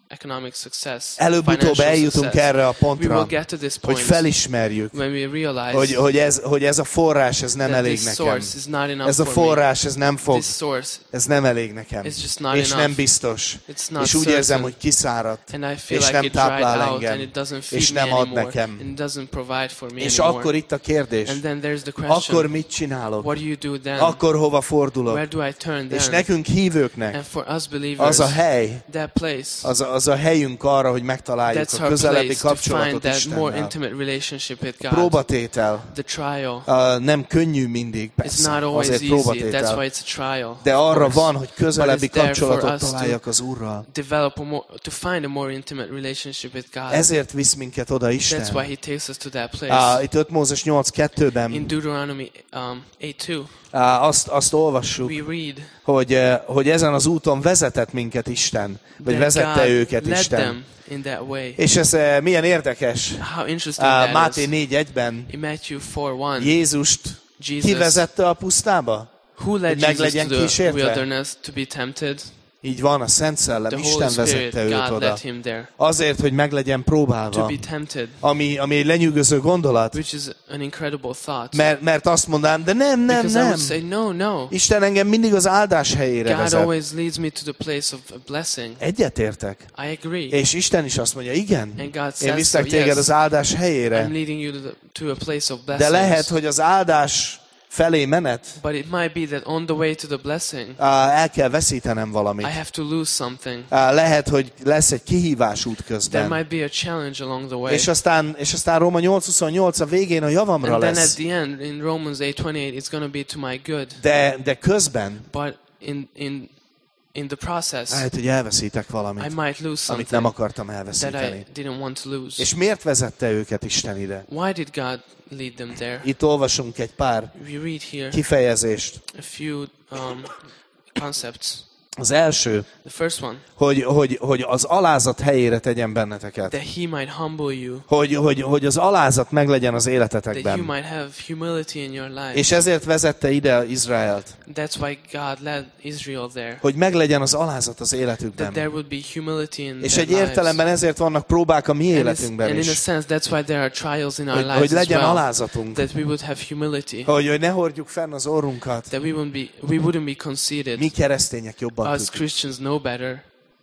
economic success, Előbb-utóbb financial eljutunk success. erre a We will pontra, get to this hogy point felismerjük, when we realize hogy, hogy, ez, hogy ez a forrás, ez nem that elég this nekem. source is not enough Ez a for me. forrás, ez nem fog, This source, ez nem elég nekem. It's just not És enough. nem biztos. it's not És úgy érzem, certain. hogy kiszáradt, And I feel és like nem it dried táplál out, and engem, it doesn't és feed me nem ad anymore, nekem. and it doesn't provide for me És anymore. akkor itt a kérdés, And then there's the akkor question, mit csinálok? what do you do then? Akkor hova fordulok? Where do I turn És then? nekünk hívőknek And for us believers, az a hely, that place, az a, az a helyünk arra, hogy megtaláljuk that's a our közelebbi place to find kapcsolatot that more Istennel. intimate relationship with God. Próbatétel. The trial. Uh, nem könnyű mindig, It's persze, not always azért easy. That's próbatétel. why it's a trial. De of arra course. van, hogy közelebbi But it's there for kapcsolatot us to találjak az Úrral. Develop a more, to find a more intimate relationship with God. Ezért visz minket oda That's why Isten. He takes us to that place. Uh, itt öt Mózes nyolc kettőben In Deuteronomy um, eight two, uh, azt, azt olvassuk, we read hogy, uh, hogy ezen az úton vezetett minket Isten, vagy that vezette God őket led Isten. them in that way. És ez uh, milyen érdekes. How interesting Uh, that Máté is. négy egyben In Matthew four one, Jézust Jesus, kivezette a pusztába? who led hogy meg Jesus legyen to the kísértve? wilderness to be tempted? Így van, a Szent Szellem, The Isten Holy Spirit, vezette őt God oda. led him there Azért, hogy meg legyen to próbálva. be tempted, Ami, ami egy lenyűgöző gondolat. which is an incredible thought. Mert, mert azt mondanám, de nem, nem, Because I nem. would say, no, no. Isten engem mindig az áldás helyére God vezet. always leads me to the place of a blessing. Egyetértek. I agree. És Isten is azt mondja, igen. And God Én says viszlek so, téged yes. az áldás I'm helyére. leading you to, the, to a place of De blessings. lehet, hogy az áldás felé menet, But it might be that on the way to the blessing, á, el kell veszítenem I valamit. have to lose something. Á, Lehet, hogy lesz egy kihívás út There közben. might be a challenge along the way. És aztán, és aztán Róma nyolc huszonnyolc a végén a javamra And then at lesz. the end, in Romans eight twenty-eight, it's going to be to my good. De, de közben But in in in the process, lehet, hogy elveszítek I valamit, might lose amit nem something akartam that elveszíteni. I didn't want to lose. És miért vezette őket Isten ide? Why did God lead them there? Itt olvasunk egy pár We read here kifejezést. a few um, concepts. Az első, The first one, hogy, hogy, hogy az alázat helyére tegyen benneteket. that He might humble you, Hogy, hogy, hogy az alázat meglegyen az that you életetekben. might have humility in your life. És ezért vezette ide Izraelt, That's why God led Israel there. hogy meglegyen az alázat az That életükben. there would be humility in És their egy értelemben lives. ezért vannak próbák a mi And, it's- életünkben and in a is. sense, that's why there are trials in our Hogy, lives hogy as legyen well. alázatunk. That we would have humility. Hogy, hogy ne hordjuk fenn az orrunkat. That we wouldn't be we wouldn't be conceited. Mi keresztények jobban Us tudjuk. Christians know better.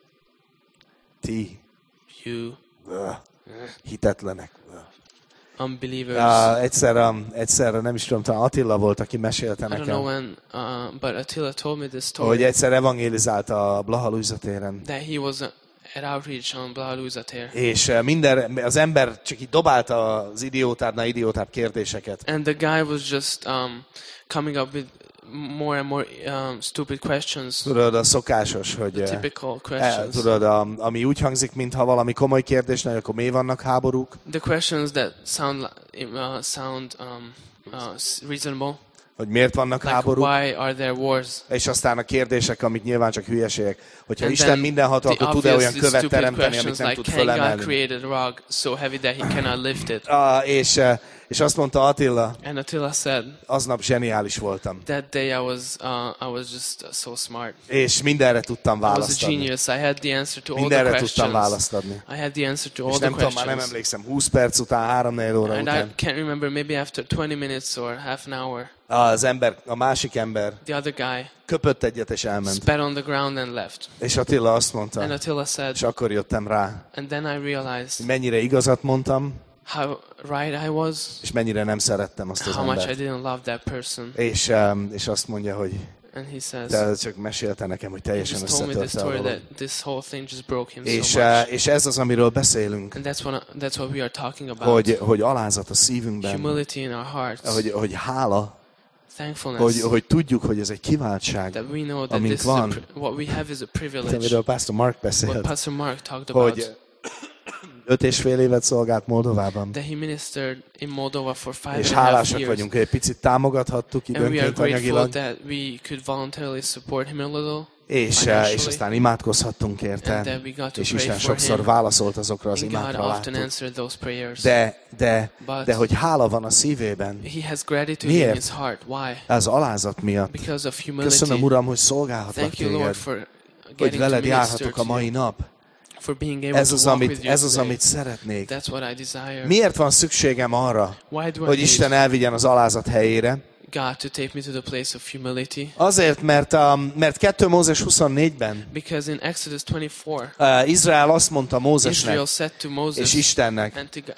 Ti. You Öh. Hitetlenek. Öh. unbelievers. Uh, egyszerre, egyszerre, nem is tudom, talán Attila volt, aki mesélte I don't know nekem, when, uh, but Attila told me this hogy story egyszer evangélizált a Blaha Lujza téren. that he was uh, at outreach on Blaha Lujza tér. És uh, minden, az ember csak így dobálta az idiótábbnál idiótább kérdéseket. And the guy was just um, coming up with more and more um, stupid questions, Tudod, a szokásos, hogy uh, typical eh, questions. tudod, a, ami úgy hangzik, mintha valami komoly kérdésnél, akkor miért vannak háborúk? The questions that sound li- uh, sound um, uh, s- reasonable, Hogy miért vannak like háborúk? why are there wars? És aztán a kérdések, amik nyilván csak hülyeségek. Hogyha And Isten then mindenható, the akkor tud-e olyan obviously követ stupid teremteni, amit questions nem like, tud can God fölemelni? create a rock so heavy that he cannot lift it? Ah, és, eh, és azt mondta Attila, And Attila said, aznap zseniális voltam. that day I was uh, I was just uh, so smart. És mindenre tudtam I was a választ adni. genius. I had the answer to all the Mindenre tudtam questions. választ adni. I had the answer to all És the nem tudom, már nem questions. emlékszem, húsz perc után, három-négy óra And I után. can't remember, maybe after twenty minutes or half an hour, Az ember, a másik ember the other guy köpött egyet és elment. spat on the ground and left. És Attila azt And mondta, Attila said, és akkor jöttem rá, and then I realized hogy mennyire igazat mondtam, how right I was, és mennyire nem szerettem azt az how much I embert. didn't love that person. És, em, és azt mondja, hogy And he says, te csak mesélte nekem, hogy he teljesen just told me this összetörte a story dolog. that this whole thing just broke him És, so much. eh, és ez az, amiről beszélünk, And that's what that's what we are talking about. hogy, hogy alázat a szívünkben, Humility in our hearts, hogy, hogy hála, thankfulness, hogy, hogy tudjuk, hogy ez egy kiváltság, that we know that amink this is a, van. pri- what we have is a privilege. amiről Pastor Mark What beszélt, Pastor Mark talked about, hogy öt és fél évet szolgált Moldovában. that he ministered in Moldova for five És and a half hálásak years. vagyunk, hogy egy picit támogathattuk And we are időnként grateful anyagilag, that we could voluntarily support him a little, és, és financially, aztán imádkozhattunk and érte, that we got to és pray Isten for sokszor him. válaszolt azokra az And God imákra, often láttuk. answered those prayers. De, de, But de hogy hála van a szívében, he has gratitude in Miért? his heart. Why? az alázat miatt. Because of humility. Köszönöm, Uram, hogy szolgálhatlak Thank you, Lord, téged, for hogy getting to veled minister járhatok to a mai you. nap, for being able Ez to az, walk with amit, you ez az, today. amit szeretnék. That's what I desire. Miért van szükségem arra, Why do I hogy need Isten elvigyen az alázat helyére? God to take me to the place of humility? Azért, mert, um, mert kettő Mózes huszonnégyben Because in Exodus twenty-four, uh, Izrael azt mondta Mózesnek Israel said to és Moses Istennek and to God,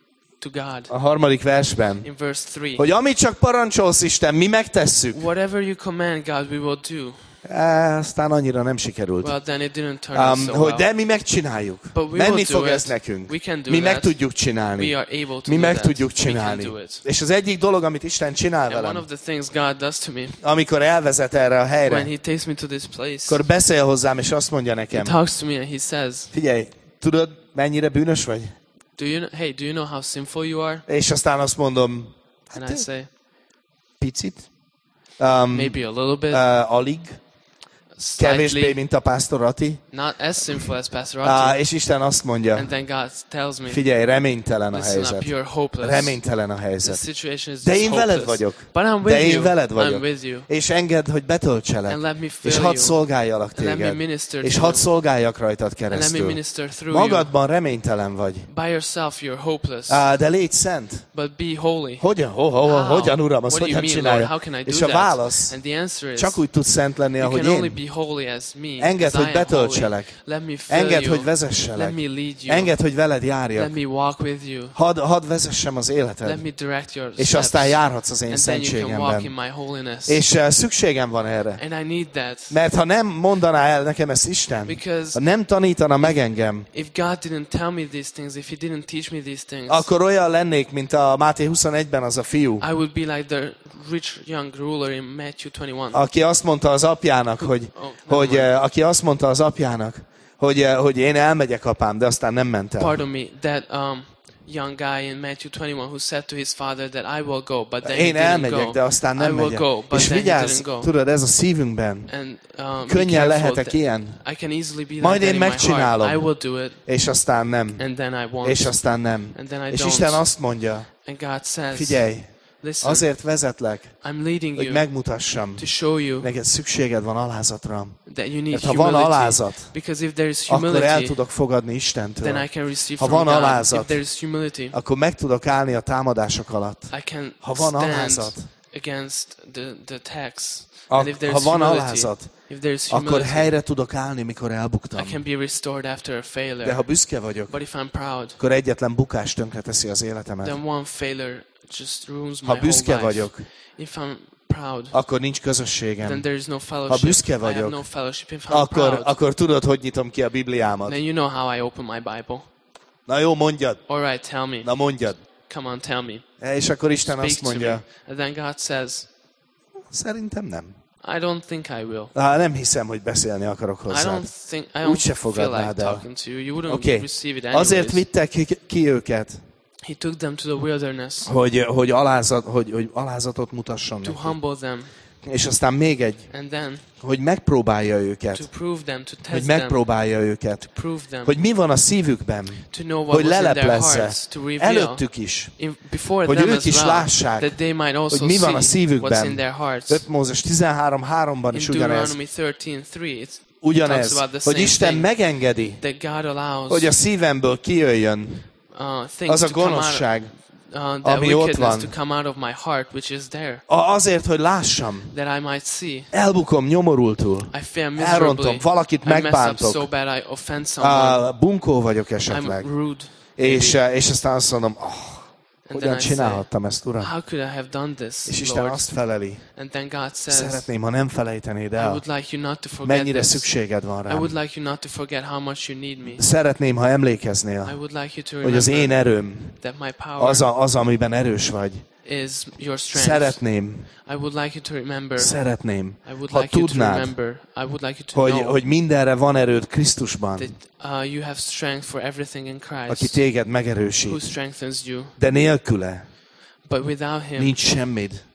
to God a harmadik versben, in verse three, hogy amit csak parancsolsz, Isten, mi megtesszük. whatever you command, God, we will do. E, aztán annyira nem sikerült. Well, then it didn't turn out Um, so hogy well. de mi megcsináljuk. But we Menni will do fog it. ez nekünk. We can do Mi meg that. tudjuk csinálni. We are able to Mi do meg that. tudjuk We can csinálni. do it. És az egyik dolog, amit Isten csinál And one velem, of the things God does to me amikor elvezet erre a when helyre, He takes me to this place, akkor beszél hozzám, és azt mondja He nekem, talks to me and He says, figyelj, tudod, mennyire bűnös vagy? "Do you know, hey, do you know how sinful you are?" És aztán azt mondom, And I say, picit, um, "Maybe a little bit, uh, alig, kevésbé, slightly, mint a pásztor Ati. not as sinful as Pastor Uh, Ati." és Isten azt mondja, And then God tells me, figyelj, reménytelen a "Listen up, helyzet. you're hopeless. Reménytelen a The helyzet. situation is De just én veled hopeless. vagyok. But I'm De with én you. veled I'm vagyok. with you. És engedd, hogy betöltselek. And let me És fill hadd you. szolgáljalak And let me téged. minister És to hadd you. szolgáljak rajtad And let me keresztül. minister through you. Magadban reménytelen vagy. By yourself, you're hopeless. Á, de légy szent. But be holy. Hogyan? Ho, ho, How? hogyan, Uram? Azt What do you hogyan mean, Lord? csinálja? How can I do És a that? válasz, And the answer is, csak úgy tudsz szent lenni, you ahogy can only én. be holy as me. Engedd, as I hogy am betöltselek. holy. Let me fill Engedd, you. hogy Let vezesselek. me lead you. Engedd, hogy veled Let járjak. me walk with you. Hadd had vezessem az Let életed. me direct your És steps. aztán járhatsz az én And then you can walk in szentségemben. my holiness. És uh, szükségem van erre. And I need that. Mert ha nem mondaná el nekem ezt Isten, Because ha nem tanítana meg engem, if God didn't tell me these things, if He didn't teach me these things, akkor olyan lennék, mint a Máté huszonegyben az a fiú, I would be like the rich young ruler in Matthew twenty-one. aki azt mondta az apjának, hogy, Oh, hogy never mind. uh, aki azt mondta az apjának, hogy, uh, hogy én elmegyek, apám, de aztán nem ment el. Pardon me, that um, young guy in Matthew twenty-one who said to his father that I will go, but then Én he didn't elmegyek, go. de aztán I nem will megyek. go, but És then he vigyázz, didn't go. tudod, ez a szívünkben. And um, be Könnyen careful lehetek that ilyen, I can easily be like Majd that én in my heart. megcsinálom. I will do it, és aztán nem. and then I won't. És aztán nem. And then I És don't. Isten azt mondja, And God says, figyelj, listen, azért vezetlek, I'm leading hogy you megmutassam, to show you neked szükséged van alázatra. that you need Mert ha van humility. alázat, Because if there is akkor el humility, tudok fogadni then Istentől. I can receive Ha from van God. alázat, If there is humility, akkor meg tudok állni a támadások alatt. I can Ha van stand alázat, against the, the attacks. Ak- And if there ha is van humility, alázat, if there is akkor humility, helyre tudok állni, mikor I elbuktam. can be restored after a failure. De ha büszke vagyok, But if I'm proud, akkor egyetlen bukás tönkreteszi az életemet. then one failure just ruins my Ha whole büszke life. vagyok, If I'm proud, akkor nincs then közösségem. there is no fellowship. büszke I have vagyok, no fellowship. If I'm Akkor, proud, akkor tudod, hogy nyitom ki a Bibliámat. then you know how I open my Bible. Na jó, mondjad. All right, tell me. Na mondjad. Come on, tell me. És akkor Isten Speak azt to me. mondja, And then God says, szerintem nem. I don't think I will. Há, nem hiszem, hogy beszélni akarok I hozzád. don't think I don't Úgyse feel fogadnád like el. talking to you. You wouldn't Oké. receive it anyways. Azért vittek ki, ki őket, He took them to the wilderness hogy, hogy, alázat, hogy, hogy alázatot mutasson to neki. humble them, És aztán még egy, and then hogy megpróbálja to őket. prove them, to Hogy test them, megpróbálja őket. to prove them, Hogy mi van a szívükben. to know what Hogy was in their leleplezze. hearts, to reveal Előttük is. in, before Hogy them ők as is well, lássák, that they might also hogy mi van a see szívükben. what's in their hearts. öt Mózes tizenhárom háromban In is ugyanez. Deuteronomy thirteen three, it talks Ugyanez, about the hogy same Isten thing, megengedi, that God allows hogy a szívemből kijöjjön uh, things az a to come out, gonoszság, uh, that ami ott wickedness van. to come out of my heart, which is there, A- azért, hogy lássam. that I might see. Elbukom nyomorultul. I fail Elrontom, miserably. valakit I mess up megbántok. so bad I offend someone. Uh, bunkó vagyok I'm esetleg. rude. És, uh, és aztán azt mondom, oh, And then hogyan I say, csinálhattam ezt, Uram? how could I have done this, És Isten Lord? azt feleli, And then God says, szeretném, ha nem felejtenéd I el, would like you not to forget mennyire this. szükséged van I rám. would like you not to forget how much you need me. Szeretném, ha I emlékeznél, would like you to hogy az én remember erőm that my power az, a, az amiben erős vagy. is your strength. Szeretném, I would like you to remember. szeretném, I would ha like you to tudnád, remember. I would like you to hogy, know hogy mindenre van erőd Krisztusban, that uh, you have strength for everything in aki Christ, téged who megerősít. strengthens you. De nélküle But without Him, nincs semmid.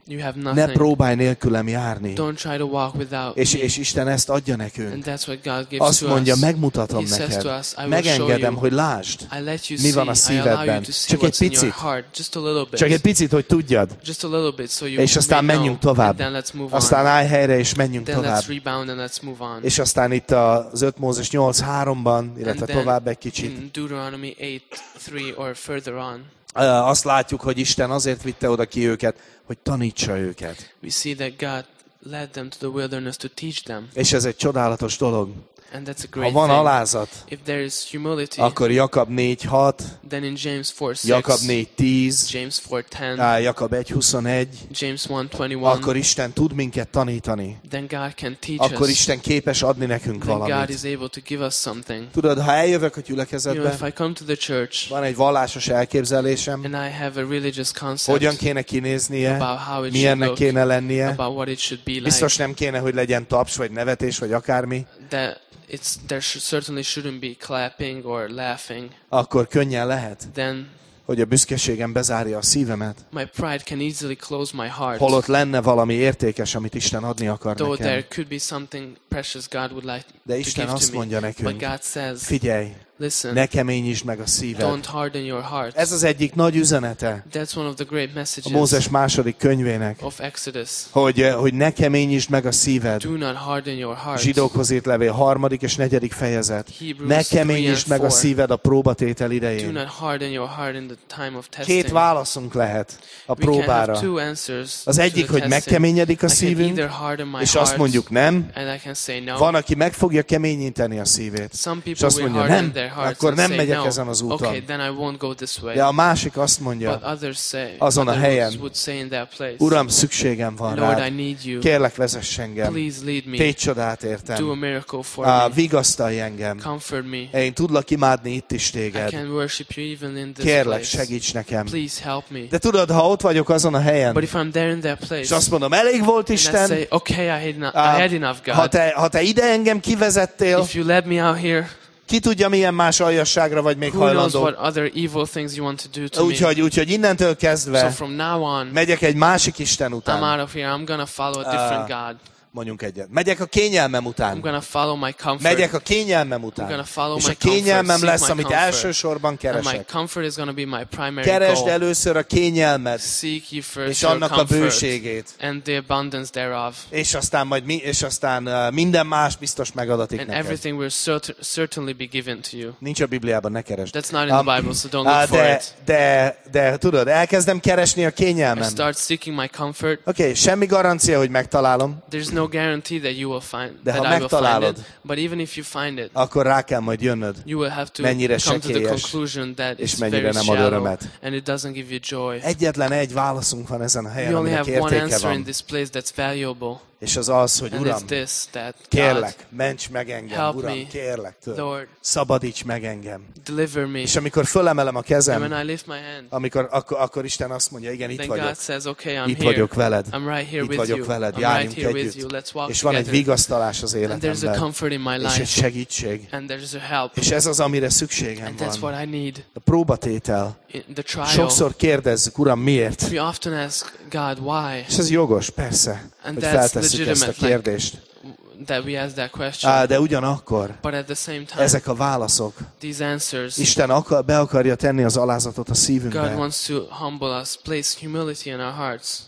You have Ne nothing. próbálj nélkülem járni. Don't try to walk without És, me. és Isten ezt adja nekünk. And that's what God gives Azt to mondja, us. megmutatom He says neked. to us, I will Megengedem, show you. hogy lásd. I let you Mi see. van a I allow you szívedben. to see Csak egy what's in your picit. heart. Just a little bit. Csak egy picit, hogy tudjad. Just a little bit, so you És aztán may menjünk know. tovább. And then let's move Aztán on. állj helyre, és menjünk Then tovább. let's rebound and let's move on. És aztán itt az öt Mózes nyolc háromban, illetve And then tovább egy kicsit, in Deuteronomy eight three or further on, ö, azt látjuk, hogy Isten azért vitte oda ki őket, hogy tanítsa őket. we see that God led them to the wilderness to teach them. És ez egy csodálatos dolog. And that's a Ha great van thing. alázat, If there is humility, akkor Jakab négy hat, then in James four Jakab six, négy tíz, James four ten, á, Jakab egy huszonegy, James one twenty-one, akkor Isten tud minket tanítani. then God can teach Akkor us. Isten képes adni nekünk Then God valamit. is able to give us something. Tudod, ha eljövök a You know, if gyülekezetbe, I come to the church van egy vallásos elképzelésem, and I have a religious hogyan concept kéne kinéznie, about how it should milyennek look, kéne lennie. about what it should be like, Biztos nem kéne, hogy legyen taps, vagy nevetés, vagy akármi. that it's there should, certainly shouldn't be clapping or laughing, Akkor könnyen lehet, then hogy a büszkeségem bezárja a szívemet. my pride can easily close my heart. Holott lenne valami értékes, amit Isten adni akar Though there nekem. could be something precious God would like De to Isten give azt to me. mondja But nekünk, God says, figyelj, listen, ne keményítsd meg a szíved. don't harden your heart. Ez az egyik nagy üzenete That's one of the great a messages Mózes második könyvének, of Exodus. hogy, hogy ne keményítsd meg a szíved. Do not harden your heart. Zsidókhoz írt levél, harmadik és negyedik fejezet. Hebrews Ne three and keményítsd meg a four. szíved a próbatétel Do idején. not harden your heart in the time of testing. Két válaszunk lehet a We can have próbára. two answers Az to egyik, the hogy testing. megkeményedik a I can szívünk, either harden my és azt heart, mondjuk nem. and I can say no. Van, aki meg fogja keményíteni a szívét. Some És people azt will mondja, harden nem, their hearts akkor and nem say megyek no. ezen az úton. Okay, then I won't go this way. De a másik azt But mondja, others say, azon a others helyen, would say in that place, Uram, szükségem van Lord, I rád. need you. Kérlek, vezess engem. Please lead me. Tégy csodát Do a értem. miracle for Á, me. vigasztalj engem. Comfort me. Én tudlak imádni itt is I téged. can worship you even in this Kérlek, place. segíts nekem. Please help me. De tudod, ha ott vagyok azon a But helyen, if I'm there in that place, és azt mondom, elég volt and I Isten, say, okay, I had, eno- Á, I had enough, ha God. te, ha te ide engem kivezettél, If you led me out here, ki tudja, milyen más aljasságra vagy még who knows hajlandó. what other evil things you want to do to me. Úgyhogy, úgyhogy innentől So kezdve from now on, megyek egy másik Isten I'm után. out of here. I'm gonna follow a different God. Mondjunk egyet. Megyek a kényelmem I'm után. gonna follow my comfort. Megyek a kényelmem I'm után. gonna follow És my a kényelmem comfort, lesz, seek my amit comfort. elsősorban And my keresek. comfort is gonna be my primary Keresd goal. először a kényelmet, Seek ye first és your annak a comfort bőségét. and the abundance thereof. És aztán majd mi, és aztán uh, minden más biztos megadatik And neked. everything will cert- certainly be given to you. Nincs a Bibliában, ne keresd. That's not in the Bible, so don't look á, for de, it. de, de tudod, elkezdem keresni a I kényelmem. start seeking my comfort. Oké, okay, semmi garancia, hogy megtalálom, There's no guarantee that you will find De ha that I will find megtalálod, it. But even if you find it, akkor rá kell majd jönnöd. you will have to mennyire come to the sekélyes, conclusion that és it's mennyire very nem ad shallow örömet. and it doesn't give you joy. Egyetlen egy válaszunk van ezen a helyen, We only aminek have one értéke answer in van. this place that's valuable, És az az, hogy and Uram, it's this, that God, kérlek, ments meg engem, help Uram, me, kérlek, tudod, Lord, szabadíts meg engem. deliver me. És amikor fölemelem a And when kezem, I lift my hand, amikor, akkor, akkor Isten azt mondja, igen, itt then vagyok, God says, okay, I'm itt here. vagyok veled, I'm right here itt with vagyok you. veled, I'm járjunk right here with együtt. you. Let's walk És van egy together. vigasztalás az And there's a életemben, comfort in my és egy life, segítség. and there's a help, És ez az, amire szükségem and that's van. what I need. A próbatétel. In the trial, Sokszor kérdezzük, Uram, miért? we often ask God why, És ez jogos, persze, And hogy that's feltesszük ezt a legitimate, like- kérdést. that we ask that question. Á, de ugyanakkor But at the same time, ezek a válaszok, these answers, Isten akar, be akarja tenni az alázatot a God szívünkbe. wants to humble us, place humility in our hearts.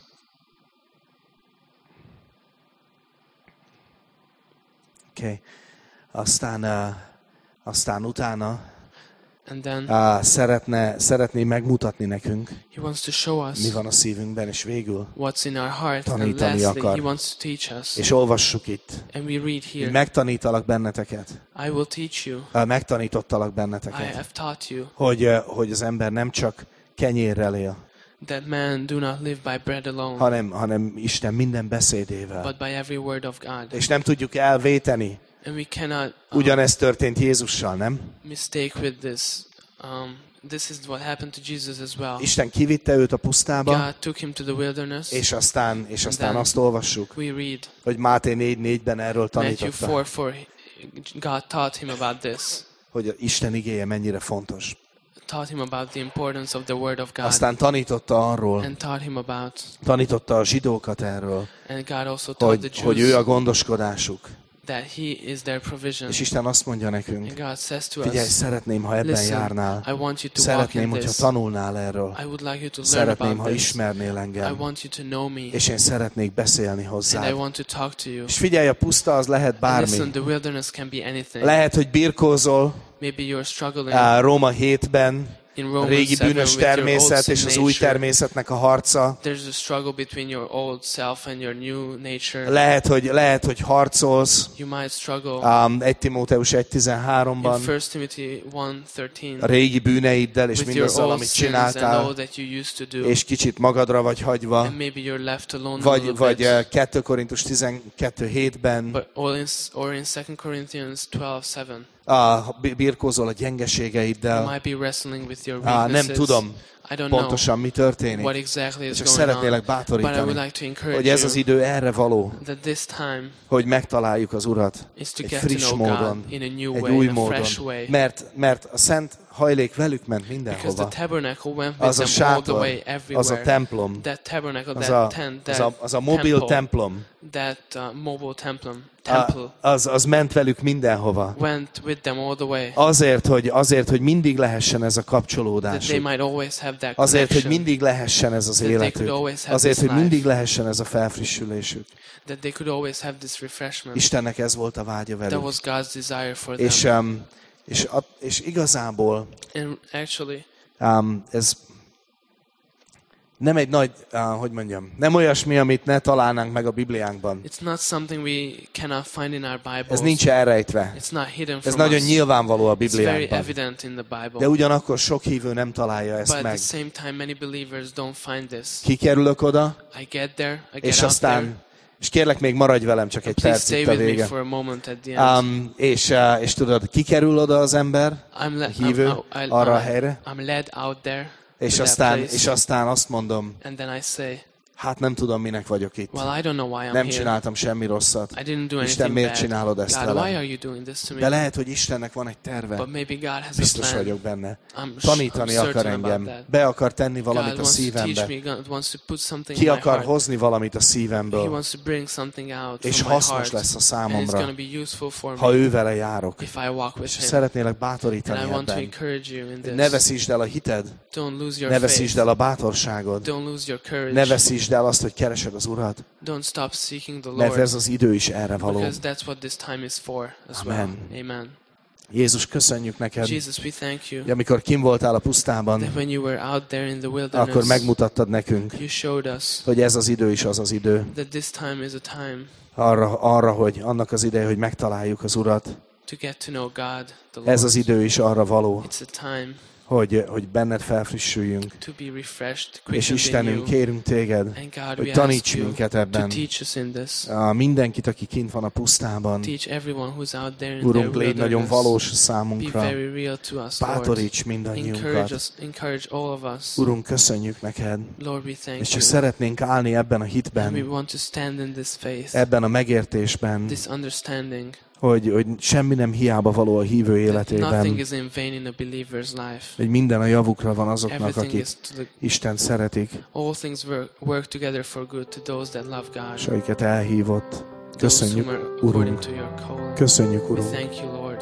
Okay. Aztán, uh, aztán utána And then uh, szeretne, szeretné megmutatni nekünk, He wants to show us mi van a szívünkben, és végül, what's in our heart. And Tanítani lastly, akar. He wants to teach us. és olvassuk itt, And we read hogy here, megtanítalak benneteket, I will teach you. uh, megtanítottalak I benneteket, have taught you hogy, uh, hogy az ember nem csak kenyérrel él, that man do not live by bread alone, hanem, hanem Isten minden beszédével. but by every word of God. És nem tudjuk elvéteni. And we cannot um, Ugyanezt történt Jézussal, nem? mistake with this. Um, this is what happened to Jesus as well. Isten kivitte őt a pusztába, God took him to the wilderness. és aztán, és aztán then azt olvassuk, We read hogy Máté négy négyben erről Matthew tanította, four four. God taught him about this. hogy Isten igéje mennyire fontos. taught him about the importance of the word of God. Aztán tanította arról, And taught him about, tanította a zsidókat erről, and God also taught hogy, the hogy ő Jews a gondoskodásuk. that He is their provision. És Isten azt mondja nekünk, And God says to figyelj, us, szeretném, ha ebben listen, járnál. I want you to walk Szeretném, in hogyha this. tanulnál erről. I would like you to learn Szeretném, about ha this. ismernél I engem. want you to know me. És én szeretnék beszélni And I hozzád. want to talk to you. És figyelj, a puszta az lehet And bármi. listen, the wilderness can be anything. Lehet, hogy birkózol Maybe you're struggling á, Róma hétben, in a Romans régi seven bűnös with your old természet sin és az új nature. természetnek a harca. There's a struggle between your old self and your new nature. Lehet, hogy, lehet, hogy harcolsz. You might struggle Um, egy Timóteus egy in tizenháromban First Timothy one thirteen a régi bűneiddel és with your mindazzal, old amit sins and all csináltál, that you used to do. és kicsit magadra vagy hagyva. And maybe you're left alone a little Vagy, vagy bit. eh, kettő Korintus tizenkettő hétben But or in, or in Second Corinthians twelve seven, ah, bi- birkózol a you gyengeségeiddel. might be wrestling with your Ah, weaknesses. nem tudom I don't know pontosan mi történik. what exactly is Csak going szeretnélek on, but I would bátorítani, like to encourage hogy ez az you idő erre való, that this time hogy megtaláljuk az Urat is to egy get to friss know God módon, in a new egy way, új in a fresh módon. way. Mert, mert a szent hajlék velük ment Because the mindenhova. tabernacle went Az with a them all the sátor, way az a everywhere. templom, That tabernacle, az that a, tent, az that a, az a mobil temple, templom, that uh, mobile temple, a, temple az, az ment velük mindenhova. went with them all the way. Azért, hogy, azért, hogy mindig lehessen ez a That they kapcsolódásuk. might always have that Azért, hogy connection. mindig lehessen ez az That they could életük. always have Azért, this hogy mindig life. lehessen ez a felfrissülésük. That they could always have this refreshment. Istennek ez volt a vágya That velük. was God's desire for them. És, um, és, a, és igazából And actually, um, ez nem egy nagy, uh, hogy mondjam, nem olyasmi, amit ne találnánk meg a Bibliánkban. it's not something we cannot find in our Bibles. Ez nincs elrejtve. It's not hidden Ez from nagyon us. nyilvánvaló a It's very Bibliánkban. evident in the Bible. De ugyanakkor sok hívő nem találja But ezt at meg. the same time, many believers don't find this. Kikerülök oda, I get there, I get és out aztán, there. és kérlek még maradj velem csak egy Please stay percig a with me vége. for a moment at the end. Um, és, uh, és tudod, kikerül oda az ember, I'm, le- hívő, I'm, I'm, arra a I'm, helyre, I'm led out there és to that aztán, place, és aztán azt mondom, and then I say, hát nem tudom, minek vagyok itt. well, I don't know why I'm Nem here. csináltam semmi rosszat. I didn't do Isten, anything miért bad. csinálod ezt God, why velem? are you doing this to me? De lehet, hogy Istennek van egy terve. But maybe God has Biztos a plan. vagyok benne. I'm, s- Tanítani I'm akar certain about engem. that. Be akar tenni God valamit a wants to teach szívembe. me, God wants to put something Ki in my akar heart. hozni valamit a He szívemből. wants to bring something out És from my hasznos heart. lesz a And it's számomra, going to be useful for ha me ő vele járok. if I walk with És Him. szeretnélek And bátorítani I want to ebben. encourage you in Ne this. veszítsd el a hited, Don't lose your ne faith. veszítsd el a bátorságod, Don't lose your courage. ne veszítsd el azt, hogy keresed az Urat, Don't stop seeking the mert Lord. ez az idő is erre való. Because that's what this time is for as well. Amen. Amen. Jézus, köszönjük neked, Jesus, we thank you hogy amikor kim voltál a pusztában, that when you were out there in the akkor wilderness, megmutattad nekünk, you showed us hogy ez az idő is az az idő. that this time is a time Arra, arra, hogy annak az ideje, hogy megtaláljuk az Urat. to get to know God, the Ez Lord. az idő is arra való, It's a time hogy, hogy benned felfrissüljünk. to be refreshed, És quickened in Istenünk, you. kérünk téged, And God, hogy we taníts ask you minket to ebben. teach us in this. A mindenkit, aki kint van a pusztában. Teach everyone who's out there in Urunk, their légy nagyon wilderness. valós a Be számunkra. very real to us, Lord. Bátoríts Encourage mindannyiunkat. us, encourage all of us. Urunk, köszönjük neked. Lord, we thank És csak you. szeretnénk állni ebben a And we hitben, want to stand in this faith, ebben a megértésben, this understanding hogy, hogy semmi nem hiába való a hívő that nothing életében, is in vain in a believer's life. hogy minden a javukra van azoknak, Everything akik is to the, Isten szeretik, all things work, work together for good to those that love és God, akiket elhívott. those whom Köszönjük, are according Urunk. to your calling. Köszönjük, We Urunk. thank you, Lord.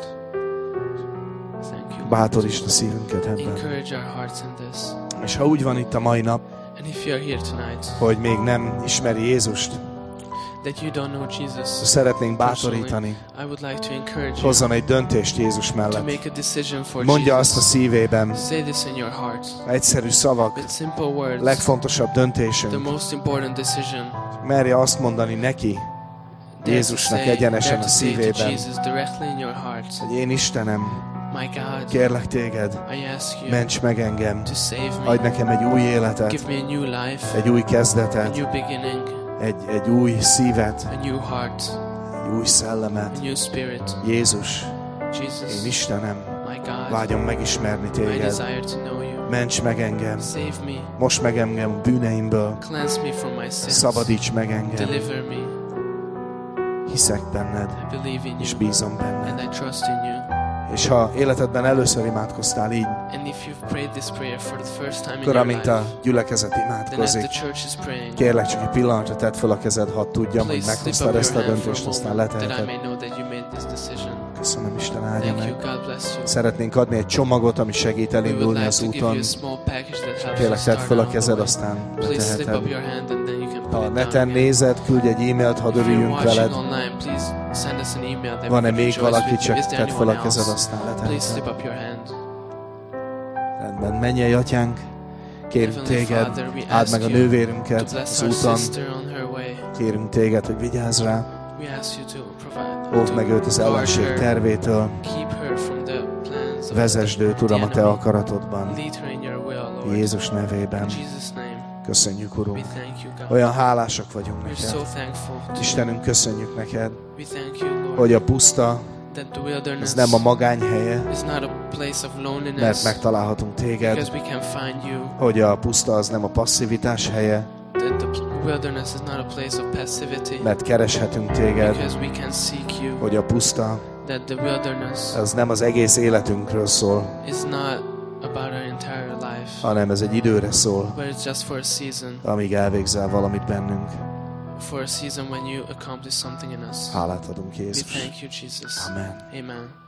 Thank you. Lord. Bátorítsd a szívünket ebben. Encourage our hearts in this. És ha úgy van itt a mai nap, And if you're here tonight, hogy még nem ismeri Jézust, that you don't know Jesus, szeretnénk bátorítani, I would like to encourage you hozzon egy döntést Jézus to mellett. make a decision for Mondja azt a Jesus. szívében, Say this in your heart. egyszerű szavak, With simple words, legfontosabb the döntésünk. most important decision. Merje azt mondani neki, Dare to Jézusnak say, egyenesen dare a to say to szívében, Jesus directly in your heart, hogy én Istenem, my God, kérlek téged, I ask you ments meg engem, to save adj me, nekem egy új életet, give me a new life, egy új a kezdetet, new beginning, egy, egy új szívet, a new heart, egy új a szellemet. new spirit. Jézus, Jesus, én Istenem, my God, vágyom megismerni I téged. desire to know you. Ments meg engem, Save me, most meg engem bűneimből, cleanse me from my sins, szabadíts meg engem. deliver me. Hiszek benned, I believe in és you bízom and benned. I trust in you. És ha életedben először imádkoztál így, And if you've prayed this prayer for the first time in akkor your amint life, a gyülekezet then as imádkozik, the church is praying, kérlek csak egy pillanatra tedd fel a kezed, hadd tudjam, hogy please slip meghoztad up ezt a your hand for döntést, a aztán moment that I leteheted. may know that you made this decision. Köszönöm, Isten áldja Thank you, meg. God bless you. Szeretnénk adni egy csomagot, ami segít We would elindulni like az to give you úton. a small package that helps Kérlek, you tedd start fel a out the kezed, way. aztán Please slip up leteheted. your hand and then you can Ha put it neten down again. nézed, küldj egy e-mailt, hadd If you're örüljünk veled. watching online, please send us an email that we Van-e can még rejoice valaki, with you. csak Is there tedd fel a anyone kezed, else? aztán Please slip leteheted. up your hand. Rendben, mennyei atyánk, kérünk Heavenly téged, Father, we áld ask meg a you nővérünket to bless az our úton. sister on her way. Kérünk téged, hogy vigyázz rá, We ask you to provide, óvd meg őt az guard ellenség her, tervétől, keep her from the plans of vezesd őt, the Uram, a te enemy. akaratodban. Lead her in your will, Lord. Jézus nevében. In Jesus' name, Köszönjük, we Urunk. thank you, God. Olyan hálásak vagyunk We're neked. so thankful to you. Istenünk, köszönjük neked, We thank you, Lord, hogy a puszta, that the ez wilderness nem a magány helye, is not a place of mert loneliness, megtalálhatunk téged, because we can find you. hogy a puszta az nem a passzivitás helye, That the wilderness is not a place of passivity, mert kereshetünk téged, because we can seek you. hogy a puszta That the wilderness az nem az egész életünkről szól, is not about our entire life, hanem ez egy időre szól, but it's just for a season, amíg elvégzel valamit bennünk. for a season when you accomplish something in us. Hálát adunk, We Jézus. thank you, Jesus. Amen. Amen.